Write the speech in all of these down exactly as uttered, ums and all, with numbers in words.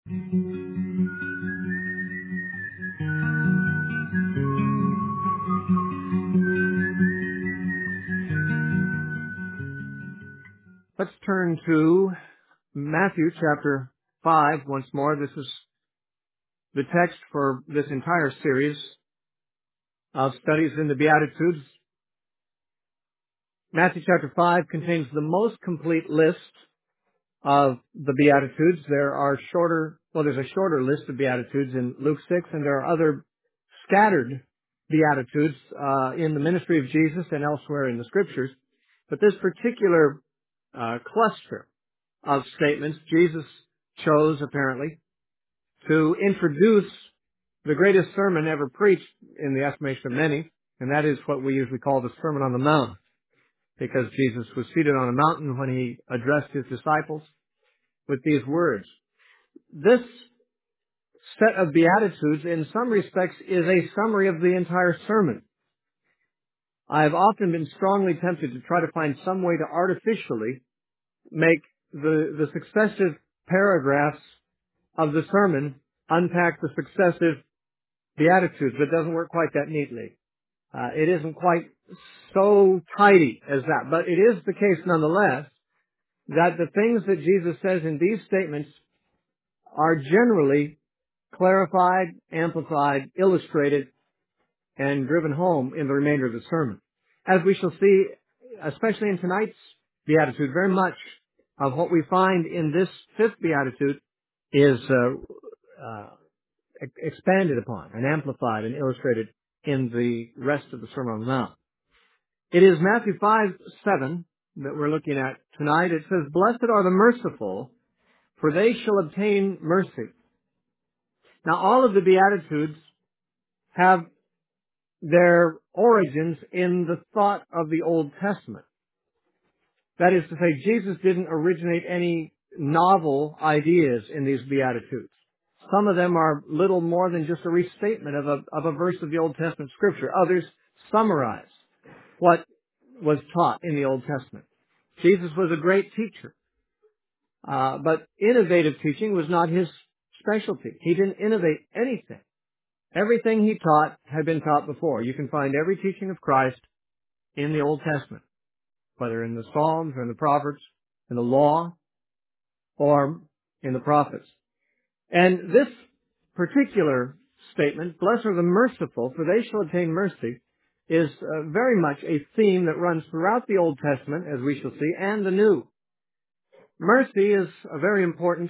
Let's turn to Matthew chapter five once more. This is the text for this entire series of studies in the Beatitudes. Matthew chapter five contains the most complete list of the Beatitudes. There are shorter, well, there's a shorter list of Beatitudes in Luke six, and there are other scattered Beatitudes uh, in the ministry of Jesus and elsewhere in the Scriptures. But this particular uh, cluster of statements Jesus chose, apparently, to introduce the greatest sermon ever preached in the estimation of many, and that is what we usually call the Sermon on the Mount, because Jesus was seated on a mountain when he addressed his disciples with these words. This set of Beatitudes, in some respects, is a summary of the entire sermon. I have often been strongly tempted to try to find some way to artificially make the, the successive paragraphs of the sermon unpack the successive Beatitudes, but it doesn't work quite that neatly. Uh, it isn't quite so tidy as that, but it is the case nonetheless that the things that Jesus says in these statements are generally clarified, amplified, illustrated, and driven home in the remainder of the sermon. As we shall see, especially in tonight's Beatitude, very much of what we find in this fifth Beatitude is uh, uh, expanded upon and amplified and illustrated in the rest of the Sermon on the Mount. It is Matthew five seven that we're looking at tonight. It says, "Blessed are the merciful, for they shall obtain mercy." Now, all of the Beatitudes have their origins in the thought of the Old Testament. That is to say, Jesus didn't originate any novel ideas in these Beatitudes. Some of them are little more than just a restatement of a, of a verse of the Old Testament Scripture. Others summarize what was taught in the Old Testament. Jesus was a great teacher, uh, but innovative teaching was not his specialty. He didn't innovate anything. Everything he taught had been taught before. You can find every teaching of Christ in the Old Testament, whether in the Psalms or in the Proverbs, in the Law, or in the Prophets. And this particular statement, "Blessed are the merciful, for they shall obtain mercy," is uh, very much a theme that runs throughout the Old Testament, as we shall see, and the New. Mercy is a very important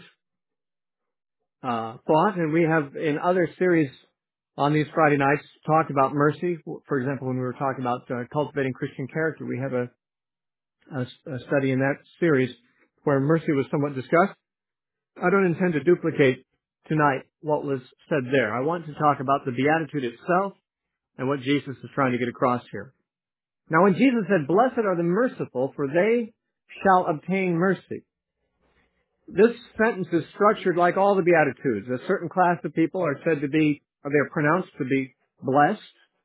uh, thought, and we have in other series on these Friday nights talked about mercy. For example, when we were talking about uh, cultivating Christian character, we have a, a, a study in that series where mercy was somewhat discussed. I don't intend to duplicate tonight what was said there. I want to talk about the Beatitude itself and what Jesus is trying to get across here. Now, when Jesus said, "Blessed are the merciful, for they shall obtain mercy," this sentence is structured like all the Beatitudes. A certain class of people are said to be, or they are pronounced to be blessed,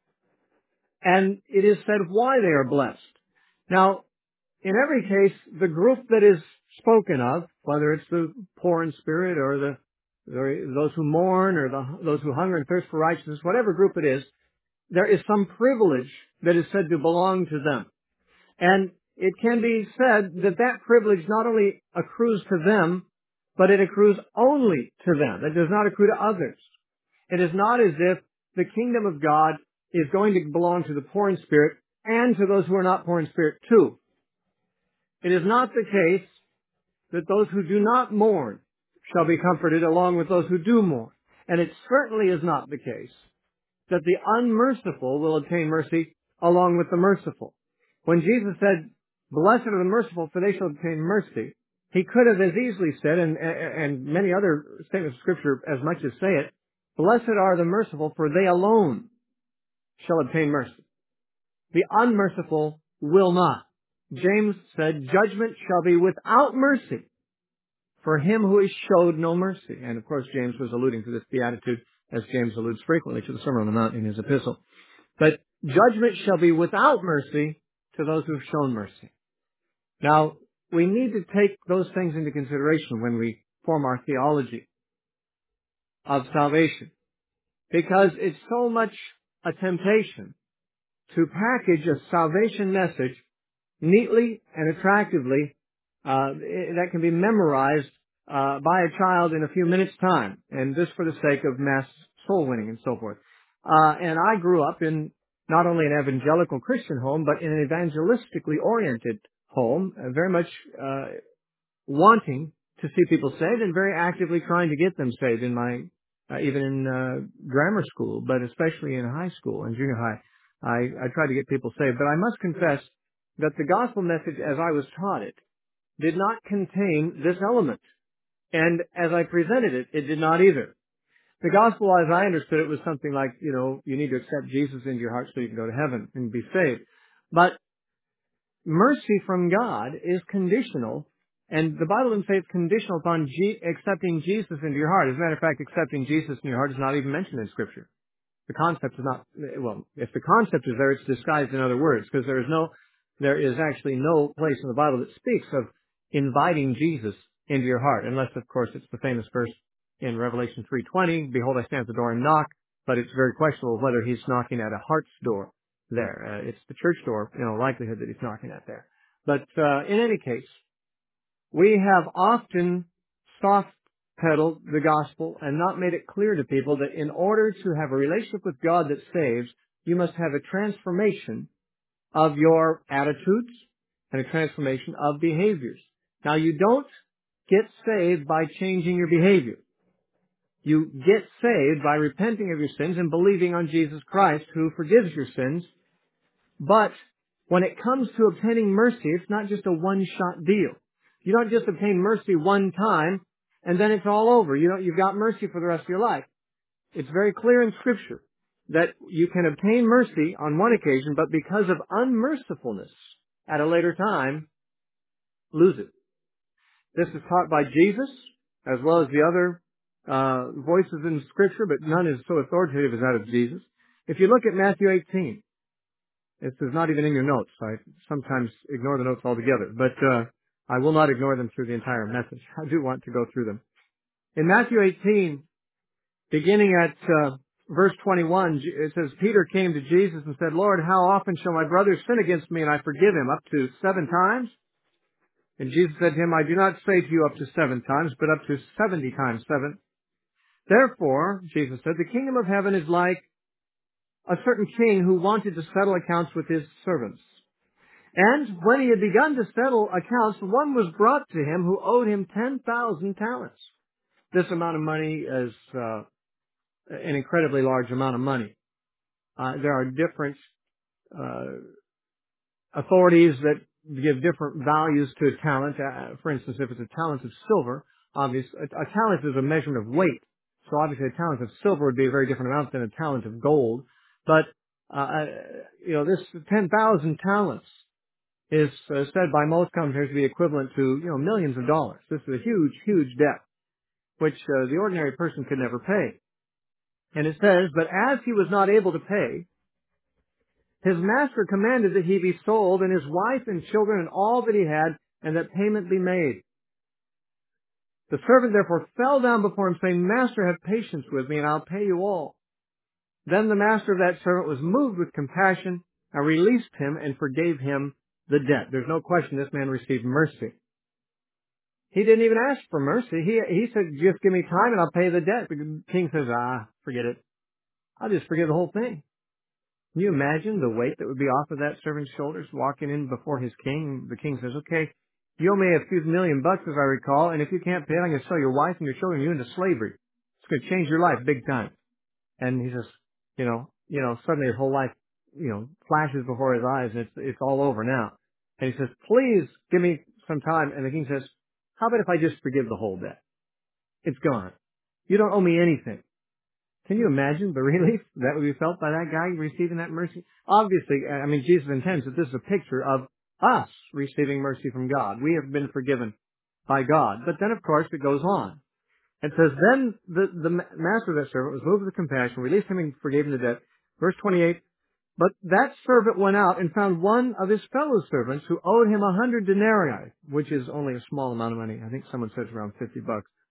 and it is said why they are blessed. Now, in every case, the group that is spoken of, whether it's the poor in spirit or the or those who mourn or the, those who hunger and thirst for righteousness, whatever group it is, there is some privilege that is said to belong to them. And it can be said that that privilege not only accrues to them, but it accrues only to them. It does not accrue to others. It is not as if the kingdom of God is going to belong to the poor in spirit and to those who are not poor in spirit too. It is not the case that those who do not mourn shall be comforted along with those who do mourn. And it certainly is not the case that the unmerciful will obtain mercy along with the merciful. When Jesus said, "Blessed are the merciful, for they shall obtain mercy," he could have as easily said, and, and many other statements of Scripture as much as say it, "Blessed are the merciful, for they alone shall obtain mercy." The unmerciful will not. James said, "Judgment shall be without mercy for him who is showed no mercy." And of course, James was alluding to this beatitude, as James alludes frequently to the Sermon on the Mount in his epistle. But judgment shall be without mercy to those who have shown mercy. Now, we need to take those things into consideration when we form our theology. of salvation, because it's so much a temptation to package a salvation message neatly and attractively uh, that can be memorized uh, by a child in a few minutes' time, and this for the sake of mass soul winning and so forth. Uh, and I grew up in not only an evangelical Christian home, but in an evangelistically oriented home, uh, very much uh, wanting to see people saved and very actively trying to get them saved in my, uh, even in uh, grammar school, but especially in high school and junior high. I, I tried to get people saved. But I must confess that the gospel message as I was taught it did not contain this element. And as I presented it, it did not either. The gospel as I understood it was something like, you know, you need to accept Jesus into your heart so you can go to heaven and be saved. But mercy from God is conditional, and the Bible doesn't say it's conditional upon G- accepting Jesus into your heart. As a matter of fact, accepting Jesus in your heart is not even mentioned in Scripture. The concept is not, well, if the concept is there, it's disguised in other words, because there is no, there is actually no place in the Bible that speaks of inviting Jesus into your heart, unless, of course, it's the famous verse in Revelation three twenty, behold, I stand at the door and knock, but it's very questionable whether he's knocking at a heart's door there. Uh, it's the church door, you know, likelihood that he's knocking at there. But uh, in any case, we have often soft pedaled the gospel and not made it clear to people that in order to have a relationship with God that saves, you must have a transformation of your attitudes and a transformation of behaviors. Now, you don't get saved by changing your behavior. You get saved by repenting of your sins and believing on Jesus Christ, who forgives your sins. But when it comes to obtaining mercy, it's not just a one-shot deal. You don't just obtain mercy one time and then it's all over. You know, you've got mercy for the rest of your life. It's very clear in Scripture that you can obtain mercy on one occasion, but because of unmercifulness at a later time, lose it. This is taught by Jesus as well as the other uh, voices in Scripture, but none is so authoritative as that of Jesus. If you look at Matthew eighteen, this is not even in your notes. I sometimes ignore the notes altogether, but uh, I will not ignore them through the entire message. I do want to go through them. In Matthew eighteen, beginning at uh, verse twenty-one, it says, Peter came to Jesus and said, Lord, how often shall my brother sin against me and I forgive him? Up to seven times? And Jesus said to him, I do not say to you up to seven times, but up to seventy times seven. Therefore, Jesus said, the kingdom of heaven is like a certain king who wanted to settle accounts with his servants. And when he had begun to settle accounts, one was brought to him who owed him ten thousand talents. This amount of money is uh, an incredibly large amount of money. Uh, there are different uh, authorities that give different values to a talent. Uh, for instance, if it's a talent of silver, obviously a, a talent is a measurement of weight. So obviously a talent of silver would be a very different amount than a talent of gold. But, uh, you know, this ten thousand talents is uh, said by most commentators to be equivalent to, you know, millions of dollars. This is a huge, huge debt, which uh, the ordinary person could never pay. And it says, but as he was not able to pay, his master commanded that he be sold, and his wife and children and all that he had, and that payment be made. The servant therefore fell down before him, saying, Master, have patience with me, and I'll pay you all. Then the master of that servant was moved with compassion, and released him, and forgave him the debt. There's no question this man received mercy. He didn't even ask for mercy. He, he said, just give me time and I'll pay the debt. The king says, ah, forget it. I'll just forgive the whole thing. Can you imagine the weight that would be off of that servant's shoulders walking in before his king? The king says, okay, you owe me a few million bucks as I recall, and if you can't pay it, I'm going to sell your wife and your children you into slavery. It's going to change your life big time. And he says, you know, you know, suddenly his whole life, you know, flashes before his eyes and it's, it's all over now. And he says, please give me some time. And the king says, how about if I just forgive the whole debt? It's gone. You don't owe me anything. Can you imagine the relief that would be felt by that guy receiving that mercy? Obviously, I mean, Jesus intends that this is a picture of us receiving mercy from God. We have been forgiven by God. But then, of course, it goes on. It says, then the, the master of that servant was moved with compassion, released him and forgave him the debt. Verse twenty-eight, but that servant went out and found one of his fellow servants who owed him a hundred denarii, which is only a small amount of money. I think someone says around fifty bucks.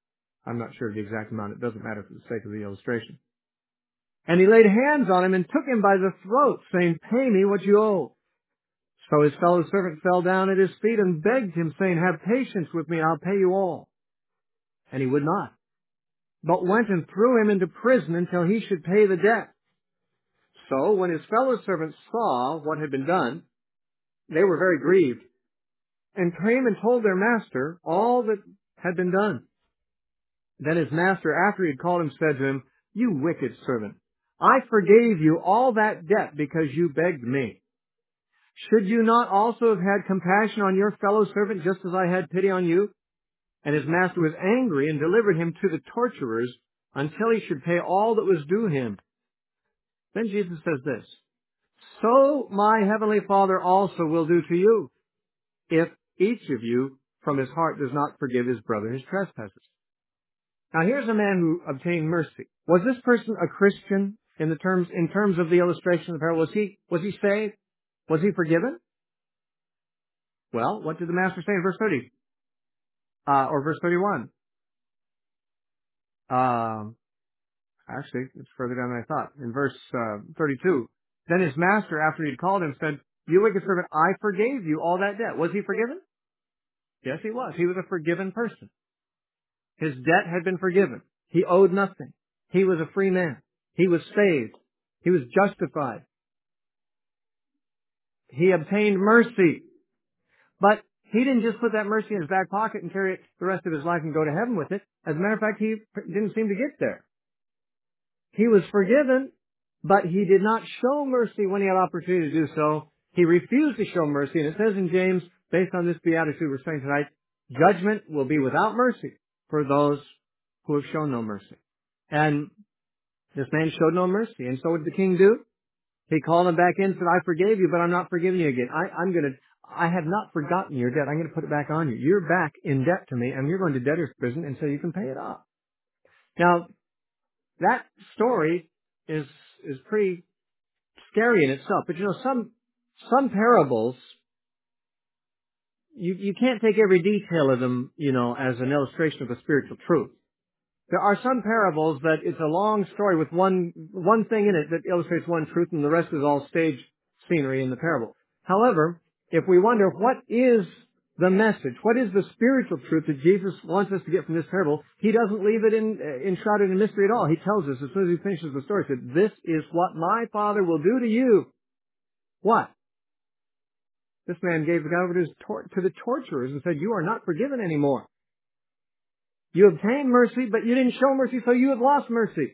I'm not sure of the exact amount. It doesn't matter for the sake of the illustration. And he laid hands on him and took him by the throat, saying, "Pay me what you owe." So his fellow servant fell down at his feet and begged him, saying, "Have patience with me, I'll pay you all." And he would not, but went and threw him into prison until he should pay the debt. So when his fellow servants saw what had been done, they were very grieved, and came and told their master all that had been done. Then his master, after he had called him, said to him, "You wicked servant, I forgave you all that debt because you begged me. Should you not also have had compassion on your fellow servant just as I had pity on you?" And his master was angry and delivered him to the torturers until he should pay all that was due him. Then Jesus says this, "So my heavenly Father also will do to you, if each of you from his heart does not forgive his brother his trespasses." Now here's a man who obtained mercy. Was this person a Christian in the terms, in terms of the illustration of the parable? Was he, was he saved? Was he forgiven? Well, what did the master say in verse thirty? Uh, or verse thirty-one? Um, actually, it's further down than I thought. In verse, uh, thirty-two. Then his master, after he'd called him, said, "You wicked servant, I forgave you all that debt." Was he forgiven? Yes, he was. He was a forgiven person. His debt had been forgiven. He owed nothing. He was a free man. He was saved. He was justified. He obtained mercy. But he didn't just put that mercy in his back pocket and carry it the rest of his life and go to heaven with it. As a matter of fact, he didn't seem to get there. He was forgiven, but he did not show mercy when he had opportunity to do so. He refused to show mercy. And it says in James, based on this beatitude we're saying tonight, judgment will be without mercy for those who have shown no mercy. And this man showed no mercy. And so what did the king do? He called him back in and said, "I forgave you, but I'm not forgiving you again. I, I'm going to, I have not forgotten your debt. I'm going to put it back on you. You're back in debt to me, and you're going to debtor's prison until you can pay it off." Now, that story is, is pretty scary in itself. But you know, some, some parables, you, you can't take every detail of them, you know, as an illustration of a spiritual truth. There are some parables that it's a long story with one, one thing in it that illustrates one truth, and the rest is all stage scenery in the parable. However, if we wonder what is the message, what is the spiritual truth that Jesus wants us to get from this parable, he doesn't leave it in, uh, enshrouded in mystery at all. He tells us as soon as he finishes the story, he said, "This is what my Father will do to you." What? This man gave the guy over to, his tor- to the torturers and said, "You are not forgiven anymore. You obtained mercy, but you didn't show mercy, so you have lost mercy."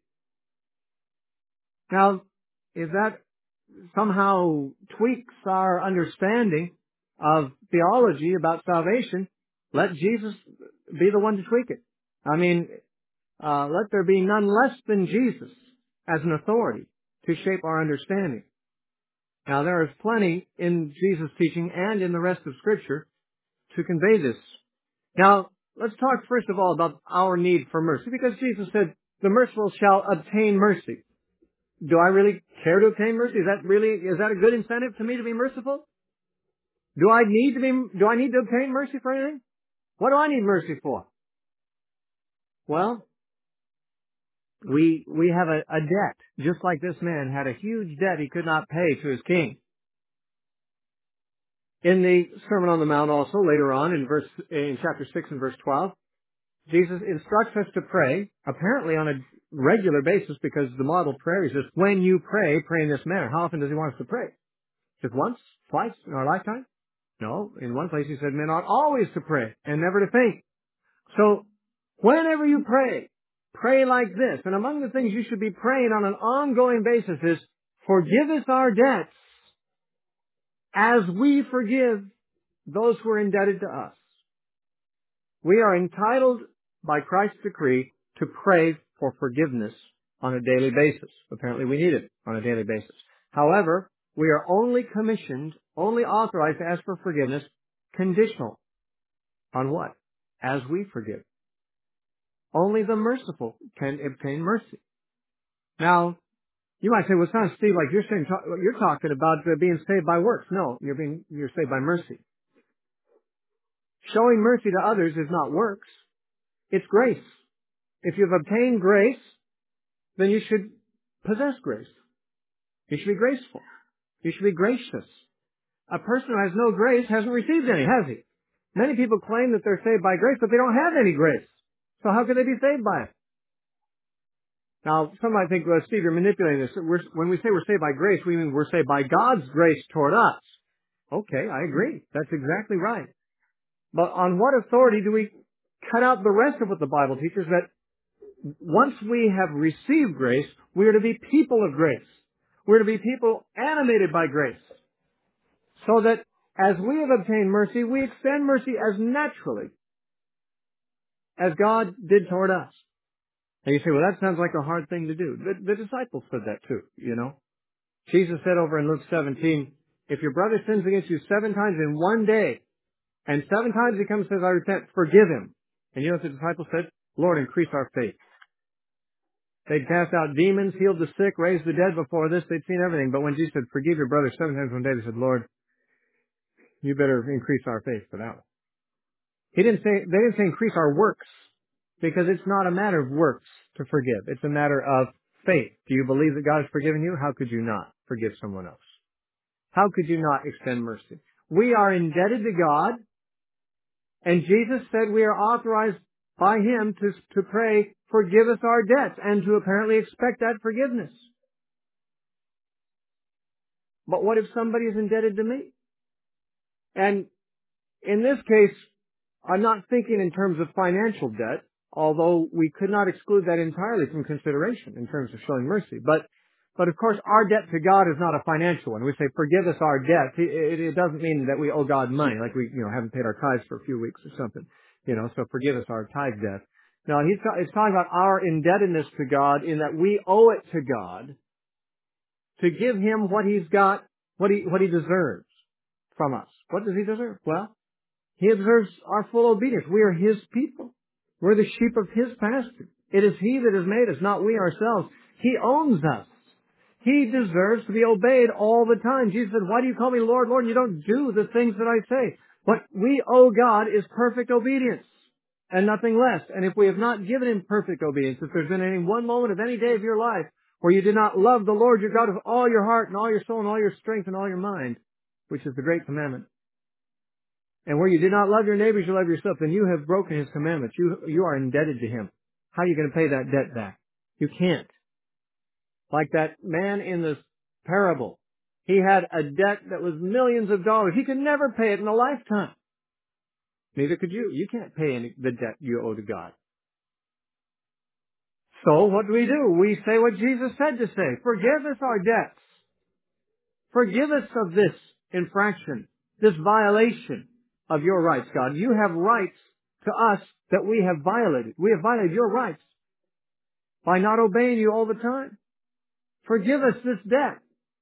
Now, if that somehow tweaks our understanding of theology about salvation, let Jesus be the one to tweak it. I mean, uh, let there be none less than Jesus as an authority to shape our understanding. Now, there is plenty in Jesus' teaching and in the rest of Scripture to convey this. Now, let's talk first of all about our need for mercy, because Jesus said, "The merciful shall obtain mercy." Do I really care to obtain mercy? Is that really, is that a good incentive to me to be merciful? Do I need to be, do I need to obtain mercy for anything? What do I need mercy for? Well, we, we have a, a debt, just like this man had a huge debt he could not pay to his king. In the Sermon on the Mount also, later on in verse, in chapter six and verse twelve, Jesus instructs us to pray, apparently on a regular basis, because the model prayer is just, when you pray, pray in this manner. How often does he want us to pray? Just once? Twice in our lifetime? No. In one place he said men ought always to pray and never to faint. So, whenever you pray, pray like this. And among the things you should be praying on an ongoing basis is, "Forgive us our debts as we forgive those who are indebted to us." We are entitled by Christ's decree to pray for forgiveness on a daily basis. Apparently we need it on a daily basis. However, we are only commissioned, only authorized to ask for forgiveness conditional. On what? As we forgive. Only the merciful can obtain mercy. Now, you might say, "Well, it sounds, Steve, like you're saying, you're talking about being saved by works." No, you're being, you're saved by mercy. Showing mercy to others is not works. It's grace. If you've obtained grace, then you should possess grace. You should be graceful. You should be gracious. A person who has no grace hasn't received any, has he? Many people claim that they're saved by grace, but they don't have any grace. So how could they be saved by it? Now, some might think, well, Steve, you're manipulating this. We're, when we say we're saved by grace, we mean we're saved by God's grace toward us. Okay, I agree. That's exactly right. But on what authority do we cut out the rest of what the Bible teaches, that once we have received grace, we are to be people of grace. We're to be people animated by grace. So that as we have obtained mercy, we extend mercy as naturally as God did toward us. And you say, well, that sounds like a hard thing to do. The, the disciples said that too, you know. Jesus said over in Luke seventeen, if your brother sins against you seven times in one day, and seven times he comes and says, I repent, forgive him. And you know what the disciples said? Lord, increase our faith. They'd cast out demons, healed the sick, raised the dead before this. They'd seen everything. But when Jesus said, forgive your brother seven times in one day, they said, Lord, you better increase our faith for that one. He didn't say, they didn't say increase our works, because it's not a matter of works to forgive. It's a matter of faith. Do you believe that God has forgiven you? How could you not forgive someone else? How could you not extend mercy? We are indebted to God, and Jesus said we are authorized by Him to, to pray, forgive us our debts, and to apparently expect that forgiveness. But what if somebody is indebted to me? And in this case, I'm not thinking in terms of financial debt, although we could not exclude that entirely from consideration in terms of showing mercy. But, but of course, our debt to God is not a financial one. We say, forgive us our debt. It, it doesn't mean that we owe God money, like we, you know, haven't paid our tithes for a few weeks or something. You know, so forgive us our tithe debt. No, he's, it's talking about our indebtedness to God in that we owe it to God to give Him what He's got, what He, what He deserves from us. What does He deserve? Well, He observes our full obedience. We are His people. We're the sheep of His pasture. It is He that has made us, not we ourselves. He owns us. He deserves to be obeyed all the time. Jesus said, why do you call me Lord, Lord, and you don't do the things that I say? What we owe God is perfect obedience and nothing less. And if we have not given Him perfect obedience, if there's been any one moment of any day of your life where you did not love the Lord your God with all your heart and all your soul and all your strength and all your mind, which is the great commandment, and where you did not love your neighbors, you love yourself, then you have broken His commandments. You, you are indebted to Him. How are you going to pay that debt back? You can't. Like that man in this parable. He had a debt that was millions of dollars. He could never pay it in a lifetime. Neither could you. You can't pay any, the debt you owe to God. So what do we do? We say what Jesus said to say. Forgive us our debts. Forgive us of this infraction, this violation of your rights, God. You have rights to us that we have violated. We have violated your rights by not obeying you all the time. Forgive us this debt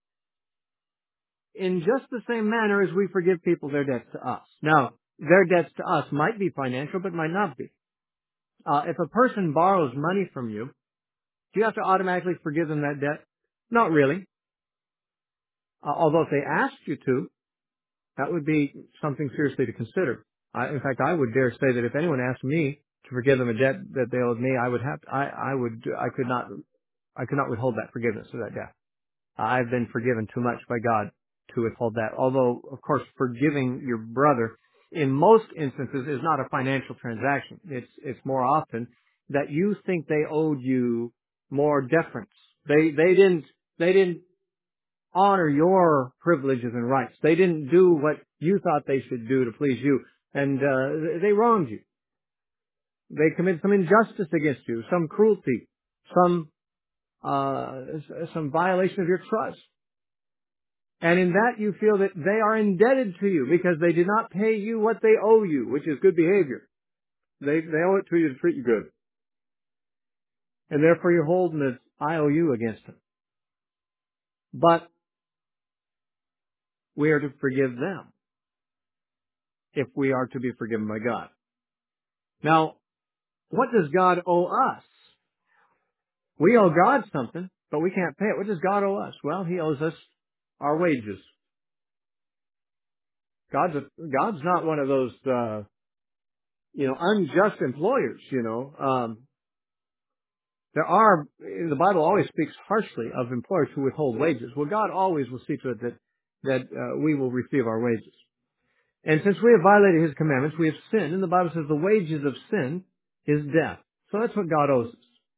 in just the same manner as we forgive people their debts to us. Now, their debts to us might be financial, but might not be. Uh, if a person borrows money from you, do you have to automatically forgive them that debt? Not really. Uh, although if they asked you to, that would be something seriously to consider. I, in fact, I would dare say that if anyone asked me to forgive them a debt that they owed me, I would have, to, I, I would, I could not, I could not withhold that forgiveness of that debt. I've been forgiven too much by God to withhold that. Although, of course, forgiving your brother in most instances is not a financial transaction. It's, it's more often that you think they owed you more deference. They, they didn't, they didn't honor your privileges and rights. They didn't do what you thought they should do to please you. And uh, they wronged you. They committed some injustice against you, some cruelty, some uh, some violation of your trust. And in that you feel that they are indebted to you because they did not pay you what they owe you, which is good behavior. They they owe it to you to treat you good. And therefore you're holding this I O U against them. But we are to forgive them if we are to be forgiven by God. Now, what does God owe us? We owe God something, but we can't pay it. What does God owe us? Well, He owes us our wages. God's a, God's not one of those, uh, you know, unjust employers, you know. Um, There are, the Bible always speaks harshly of employers who withhold wages. Well, God always will see to it that, that uh, we will receive our wages. And since we have violated His commandments, we have sinned, and the Bible says the wages of sin is death. So that's what God owes us.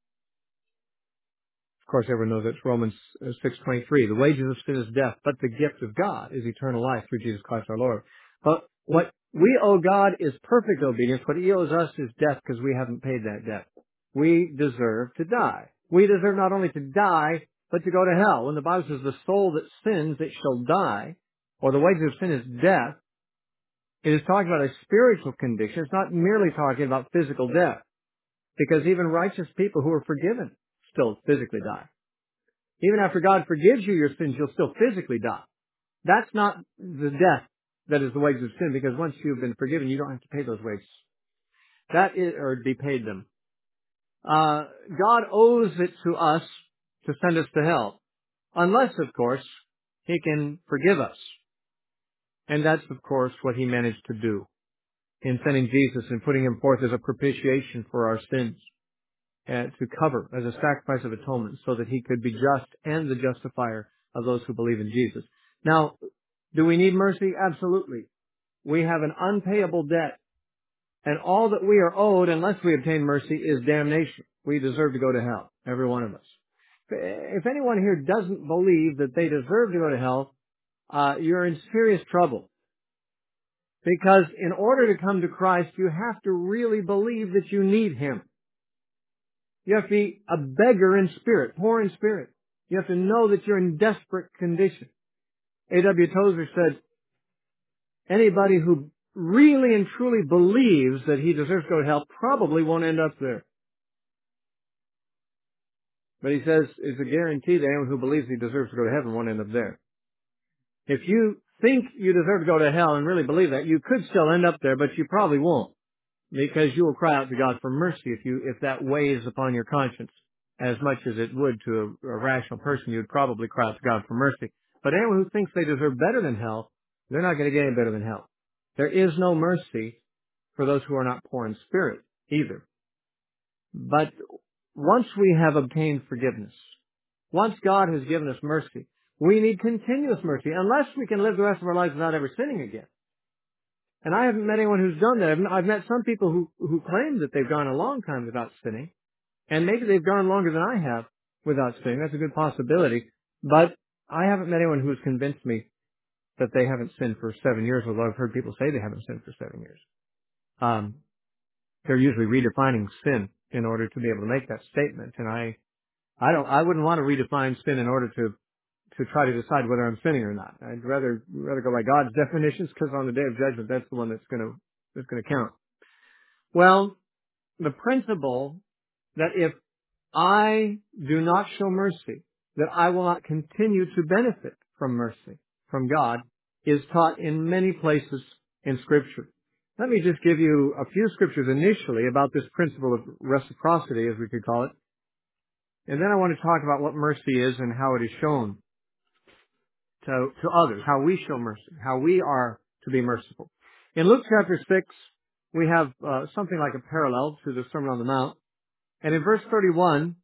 Of course, everyone knows that's Romans six twenty-three. The wages of sin is death, but the gift of God is eternal life through Jesus Christ our Lord. But what we owe God is perfect obedience. What He owes us is death because we haven't paid that debt. We deserve to die. We deserve not only to die, but to go to hell. When the Bible says the soul that sins, it shall die, or the wages of sin is death, it is talking about a spiritual condition. It's not merely talking about physical death. Because even righteous people who are forgiven still physically die. Even after God forgives you your sins, you'll still physically die. That's not the death that is the wages of sin, because once you've been forgiven, you don't have to pay those wages. That is, or be paid them. Uh, God owes it to us to send us to hell. Unless, of course, He can forgive us. And that's, of course, what He managed to do in sending Jesus and putting Him forth as a propitiation for our sins. Uh, to cover as a sacrifice of atonement so that He could be just and the justifier of those who believe in Jesus. Now, do we need mercy? Absolutely. We have an unpayable debt, and all that we are owed unless we obtain mercy is damnation. We deserve to go to hell, every one of us. If anyone here doesn't believe that they deserve to go to hell, uh, you're in serious trouble. Because in order to come to Christ, you have to really believe that you need Him. You have to be a beggar in spirit, poor in spirit. You have to know that you're in desperate condition. A W Tozer said, anybody who really and truly believes that he deserves to go to hell probably won't end up there. But he says it's a guarantee that anyone who believes he deserves to go to heaven won't end up there. If you think you deserve to go to hell and really believe that, you could still end up there, but you probably won't. Because you will cry out to God for mercy if you, if that weighs upon your conscience as much as it would to a, a rational person. You would probably cry out to God for mercy. But anyone who thinks they deserve better than hell, they're not going to get any better than hell. There is no mercy for those who are not poor in spirit either. But once we have obtained forgiveness, once God has given us mercy, we need continuous mercy unless we can live the rest of our lives without ever sinning again. And I haven't met anyone who's done that. I've, I've met some people who, who claim that they've gone a long time without sinning. And maybe they've gone longer than I have without sinning. That's a good possibility. But I haven't met anyone who's convinced me that they haven't sinned for seven years, although I've heard people say they haven't sinned for seven years. Um, they're usually redefining sin in order to be able to make that statement. And I, I don't, I wouldn't want to redefine sin in order to to try to decide whether I'm sinning or not. I'd rather rather go by God's definitions, because on the day of judgment, that's the one that's going to that's going to count. Well, the principle that if I do not show mercy, that I will not continue to benefit from mercy from God, is taught in many places in Scripture. Let me just give you a few scriptures initially about this principle of reciprocity, as we could call it, and then I want to talk about what mercy is and how it is shown to, to others, how we show mercy, how we are to be merciful. In Luke chapter six, we have uh, something like a parallel to the Sermon on the Mount. And in verse thirty-one,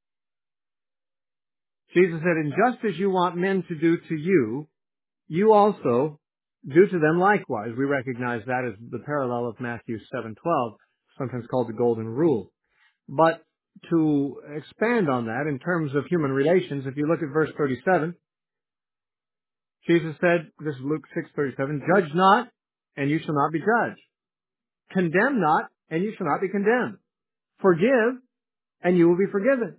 Jesus said, and just as you want men to do to you, you also do to them likewise. We recognize that as the parallel of Matthew seven twelve, sometimes called the Golden Rule. But to expand on that in terms of human relations, if you look at verse thirty-seven, Jesus said, this is Luke six thirty-seven, judge not, and you shall not be judged. Condemn not, and you shall not be condemned. Forgive, and you will be forgiven.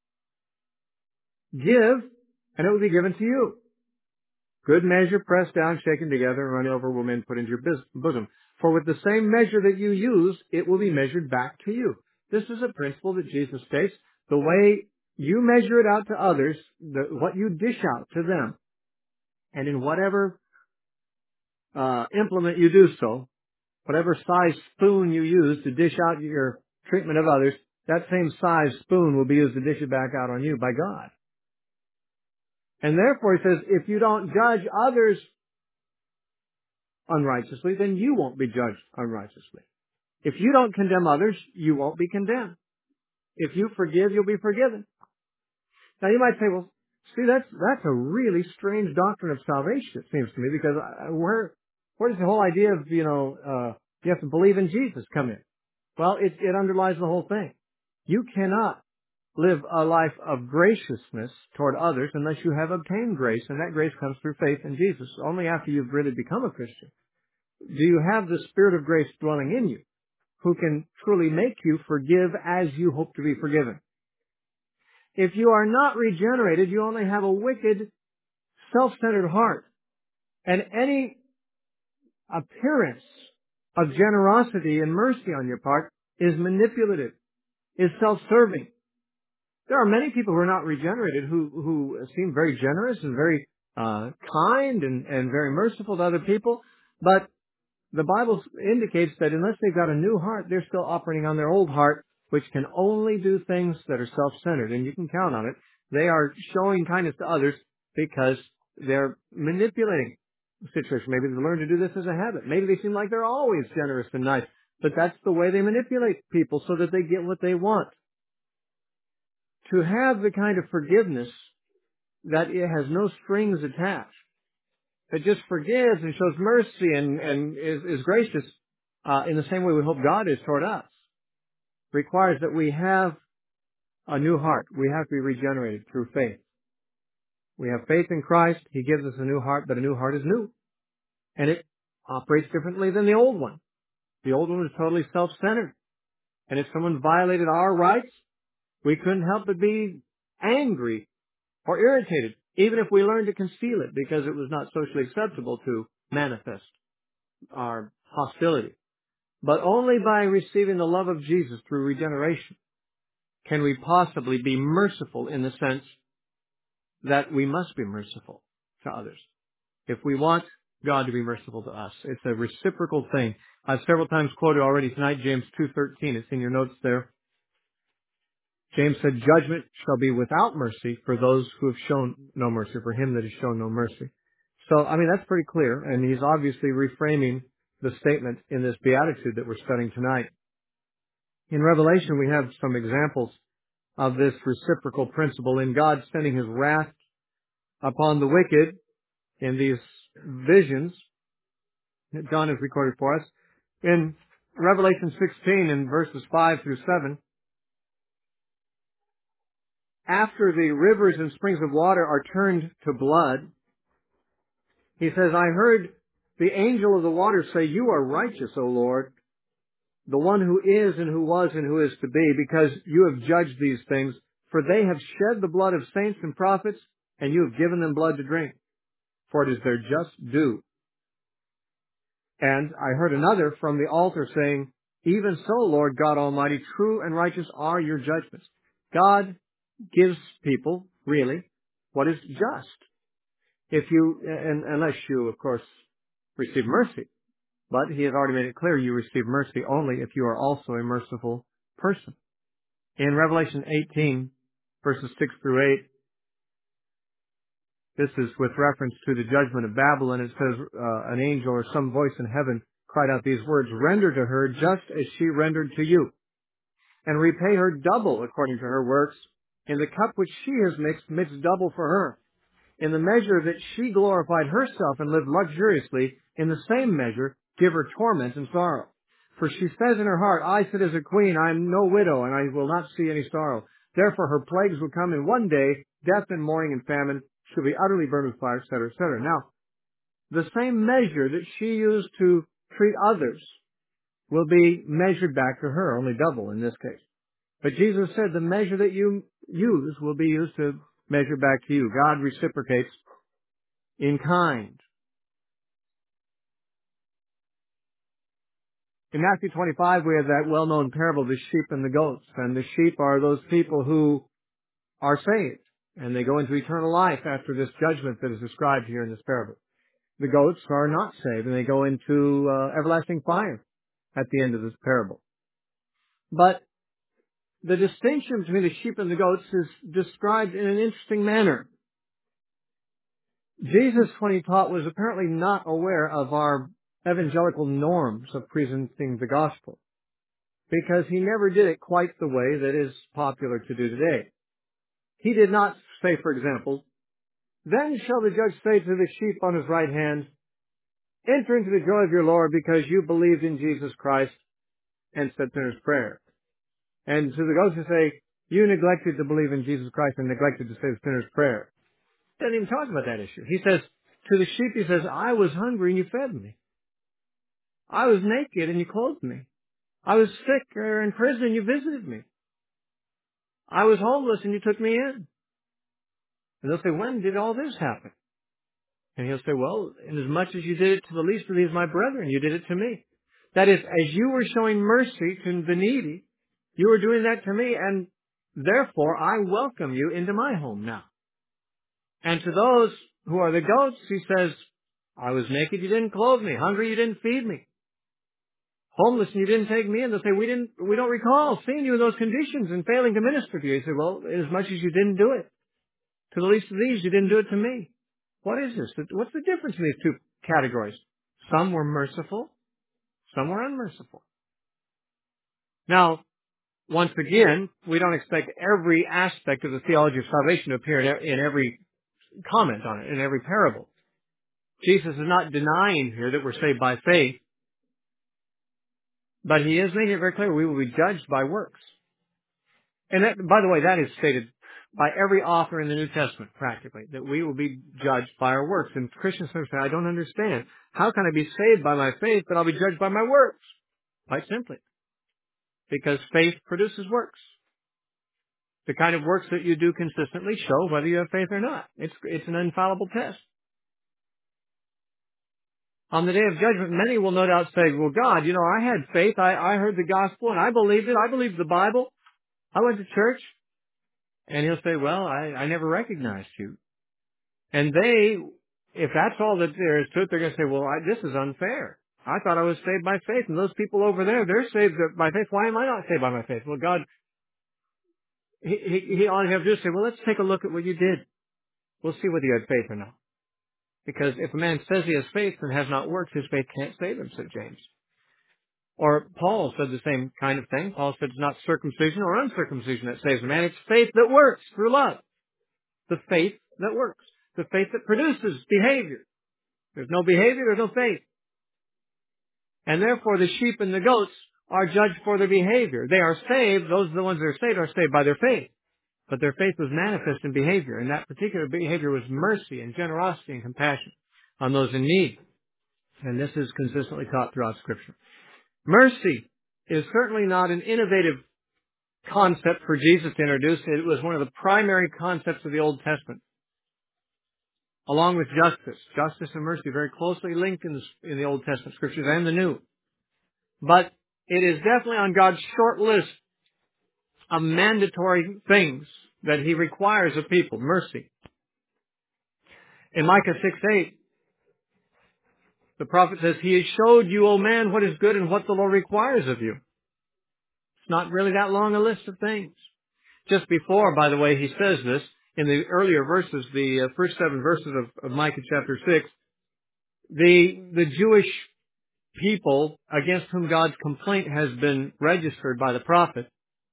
Give, and it will be given to you. Good measure, pressed down, shaken together, and run over will men put into your bosom. For with the same measure that you use, it will be measured back to you. This is a principle that Jesus states. The way you measure it out to others, the, what you dish out to them, and in whatever uh, implement you do so, whatever size spoon you use to dish out your treatment of others, that same size spoon will be used to dish it back out on you by God. And therefore, he says, if you don't judge others unrighteously, then you won't be judged unrighteously. If you don't condemn others, you won't be condemned. If you forgive, you'll be forgiven. Now you might say, well, see, that's, that's a really strange doctrine of salvation, it seems to me, because I- where, where does the whole idea of, you know, uh, you have to believe in Jesus come in? Well, it, it underlies the whole thing. You cannot live a life of graciousness toward others unless you have obtained grace, and that grace comes through faith in Jesus. Only after you've really become a Christian do you have the Spirit of grace dwelling in you, who can truly make you forgive as you hope to be forgiven. If you are not regenerated, you only have a wicked, self-centered heart. And any appearance of generosity and mercy on your part is manipulative, is self-serving. There are many people who are not regenerated who, who seem very generous and very uh, kind and, and very merciful to other people, but the Bible indicates that unless they've got a new heart, they're still operating on their old heart, which can only do things that are self-centered, and you can count on it. They are showing kindness to others because they're manipulating the situation. Maybe they learn to do this as a habit. Maybe they seem like they're always generous and nice, but that's the way they manipulate people so that they get what they want. To have the kind of forgiveness that it has no strings attached, that just forgives and shows mercy and, and is, is gracious uh, in the same way we hope God is toward us, requires that we have a new heart. We have to be regenerated through faith. We have faith in Christ. He gives us a new heart, but a new heart is new. And it operates differently than the old one. The old one was totally self-centered. And if someone violated our rights, we couldn't help but be angry or irritated, even if we learned to conceal it because it was not socially acceptable to manifest our hostility. But only by receiving the love of Jesus through regeneration can we possibly be merciful in the sense that we must be merciful to others. If we want God to be merciful to us, it's a reciprocal thing. I've several times quoted already tonight James two thirteen. It's in your notes there. James said, judgment shall be without mercy for those who have shown no mercy, for him that has shown no mercy. So, I mean, that's pretty clear, and he's obviously reframing the statement in this beatitude that we're studying tonight. In Revelation, we have some examples of this reciprocal principle in God sending his wrath upon the wicked in these visions that John has recorded for us. In Revelation sixteen, in verses five through seven, after the rivers and springs of water are turned to blood, he says, I heard the angel of the water say, you are righteous, O Lord, the one who is and who was and who is to be, because you have judged these things, for they have shed the blood of saints and prophets, and you have given them blood to drink, for it is their just due. And I heard another from the altar saying, even so, Lord God Almighty, true and righteous are your judgments. God gives people, really, what is just. If you, and, unless you, of course, receive mercy. But he has already made it clear you receive mercy only if you are also a merciful person. In Revelation eighteen, verses six through eight, this is with reference to the judgment of Babylon. It says, uh, an angel or some voice in heaven cried out these words, render to her just as she rendered to you, and repay her double according to her works. In the cup which she has mixed, mix double for her. In the measure that she glorified herself and lived luxuriously, in the same measure give her torment and sorrow. For she says in her heart, I sit as a queen, I am no widow, and I will not see any sorrow. Therefore her plagues will come in one day, death and mourning and famine, she'll be utterly burned with fire, et cetera, et cetera. Now, the same measure that she used to treat others will be measured back to her, only double in this case. But Jesus said the measure that you use will be used to measure back to you. God reciprocates in kind. In Matthew twenty-five, we have that well-known parable of the sheep and the goats. And the sheep are those people who are saved, and they go into eternal life after this judgment that is described here in this parable. The goats are not saved, and they go into uh, everlasting fire at the end of this parable. But the distinction between the sheep and the goats is described in an interesting manner. Jesus, when he taught, was apparently not aware of our evangelical norms of presenting the gospel. because he never did it quite the way that is popular to do today. He did not say, for example, then shall the judge say to the sheep on his right hand, enter into the joy of your Lord because you believed in Jesus Christ and said sinner's prayer. And to the goats he say, you neglected to believe in Jesus Christ and neglected to say the sinner's prayer. He doesn't even talk about that issue. He says, to the sheep he says, I was hungry and you fed me. I was naked and you clothed me. I was sick or in prison and you visited me. I was homeless and you took me in. And they'll say, when did all this happen? And he'll say, well, inasmuch as you did it to the least of these my brethren, you did it to me. That is, as you were showing mercy to the needy, you were doing that to me, and therefore I welcome you into my home now. And to those who are the goats, he says, I was naked, you didn't clothe me. Hungry, you didn't feed me. Homeless, and you didn't take me in. They'll say, we didn't, we don't recall seeing you in those conditions and failing to minister to you. He said, well, inasmuch as you didn't do it to the least of these, you didn't do it to me. What is this? What's the difference in these two categories? Some were merciful, some were unmerciful. Now, once again, we don't expect every aspect of the theology of salvation to appear in every comment on it, in every parable. Jesus is not denying here that we're saved by faith, but he is making it very clear we will be judged by works. And that, by the way, that is stated by every author in the New Testament, practically, that we will be judged by our works. And Christians say, I don't understand. How can I be saved by my faith, but I'll be judged by my works? Quite simply, because faith produces works. The kind of works that you do consistently show whether you have faith or not. It's, it's an infallible test. On the day of judgment, many will no doubt say, well, God, you know, I had faith. I, I heard the gospel and I believed it. I believed the Bible. I went to church. And he'll say, well, I, I never recognized you. And they, if that's all that there is to it, they're going to say, well, I, this is unfair. I thought I was saved by faith. And those people over there, they're saved by faith. Why am I not saved by my faith? Well, God, he, he, he all you have to do is say, well, let's take a look at what you did. We'll see whether you had faith or not. Because if a man says he has faith and has not worked, his faith can't save him, said James. Or Paul said the same kind of thing. Paul said it's not circumcision or uncircumcision that saves a man. It's faith that works through love. The faith that works. The faith that produces behavior. There's no behavior, there's no faith. And therefore the sheep and the goats are judged for their behavior. They are saved, those are the ones that are saved are saved by their faith. But their faith was manifest in behavior. And that particular behavior was mercy and generosity and compassion on those in need. And this is consistently taught throughout Scripture. Mercy is certainly not an innovative concept for Jesus to introduce. It was one of the primary concepts of the Old Testament. Along with justice. Justice and mercy very closely linked in the, in the Old Testament Scriptures and the New. But it is definitely on God's short list of mandatory things that He requires of people. Mercy. In Micah six eight, the prophet says, He has showed you, O man, what is good and what the Lord requires of you. It's not really that long a list of things. Just before, by the way, he says this, in the earlier verses, the uh, first seven verses of, of Micah chapter six, the, the Jewish people against whom God's complaint has been registered by the prophet,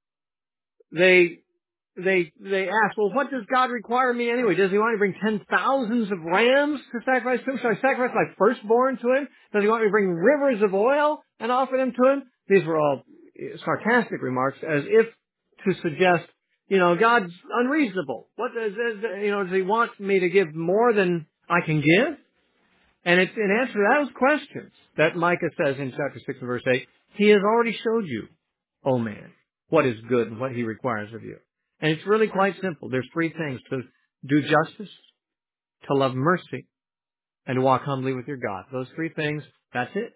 they, they, they ask, well, what does God require of me anyway? Does He want me to bring ten thousands of rams to sacrifice to Him? Should I sacrifice my firstborn to Him? Does He want me to bring rivers of oil and offer them to Him? These were all sarcastic remarks as if to suggest, you know, God's unreasonable. What does, you know, does He want me to give more than I can give? And it's in answer to those questions that Micah says in chapter six and verse eight, He has already showed you, O man, what is good and what He requires of you. And it's really quite simple. There's three things: to do justice, to love mercy, and to walk humbly with your God. Those three things, that's it.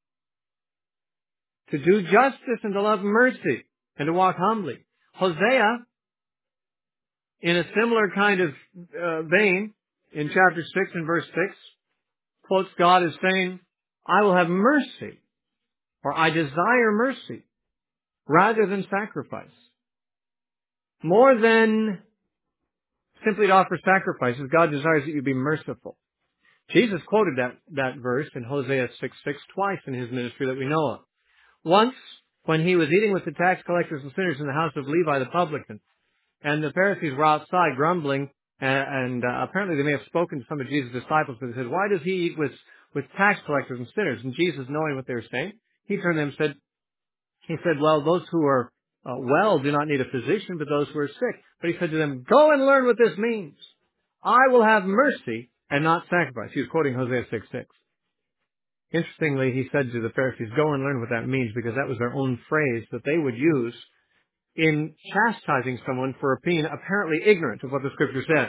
To do justice and to love mercy and to walk humbly. Hosea, in a similar kind of uh, vein, in chapter six and verse six, quotes God as saying, I will have mercy, or I desire mercy, rather than sacrifice. More than simply to offer sacrifices, God desires that you be merciful. Jesus quoted that, that verse in Hosea six six twice in His ministry that we know of. Once when he was eating with the tax collectors and sinners in the house of Levi the publican. And the Pharisees were outside grumbling, and, and uh, apparently they may have spoken to some of Jesus' disciples, but they said, why does he eat with, with tax collectors and sinners? And Jesus, knowing what they were saying, he turned to them and said, he said, well, those who are uh, well do not need a physician, but those who are sick. But he said to them, go and learn what this means. I will have mercy and not sacrifice. He was quoting Hosea six six. Interestingly, he said to the Pharisees, go and learn what that means, because that was their own phrase that they would use in chastising someone for being apparently ignorant of what the Scripture said.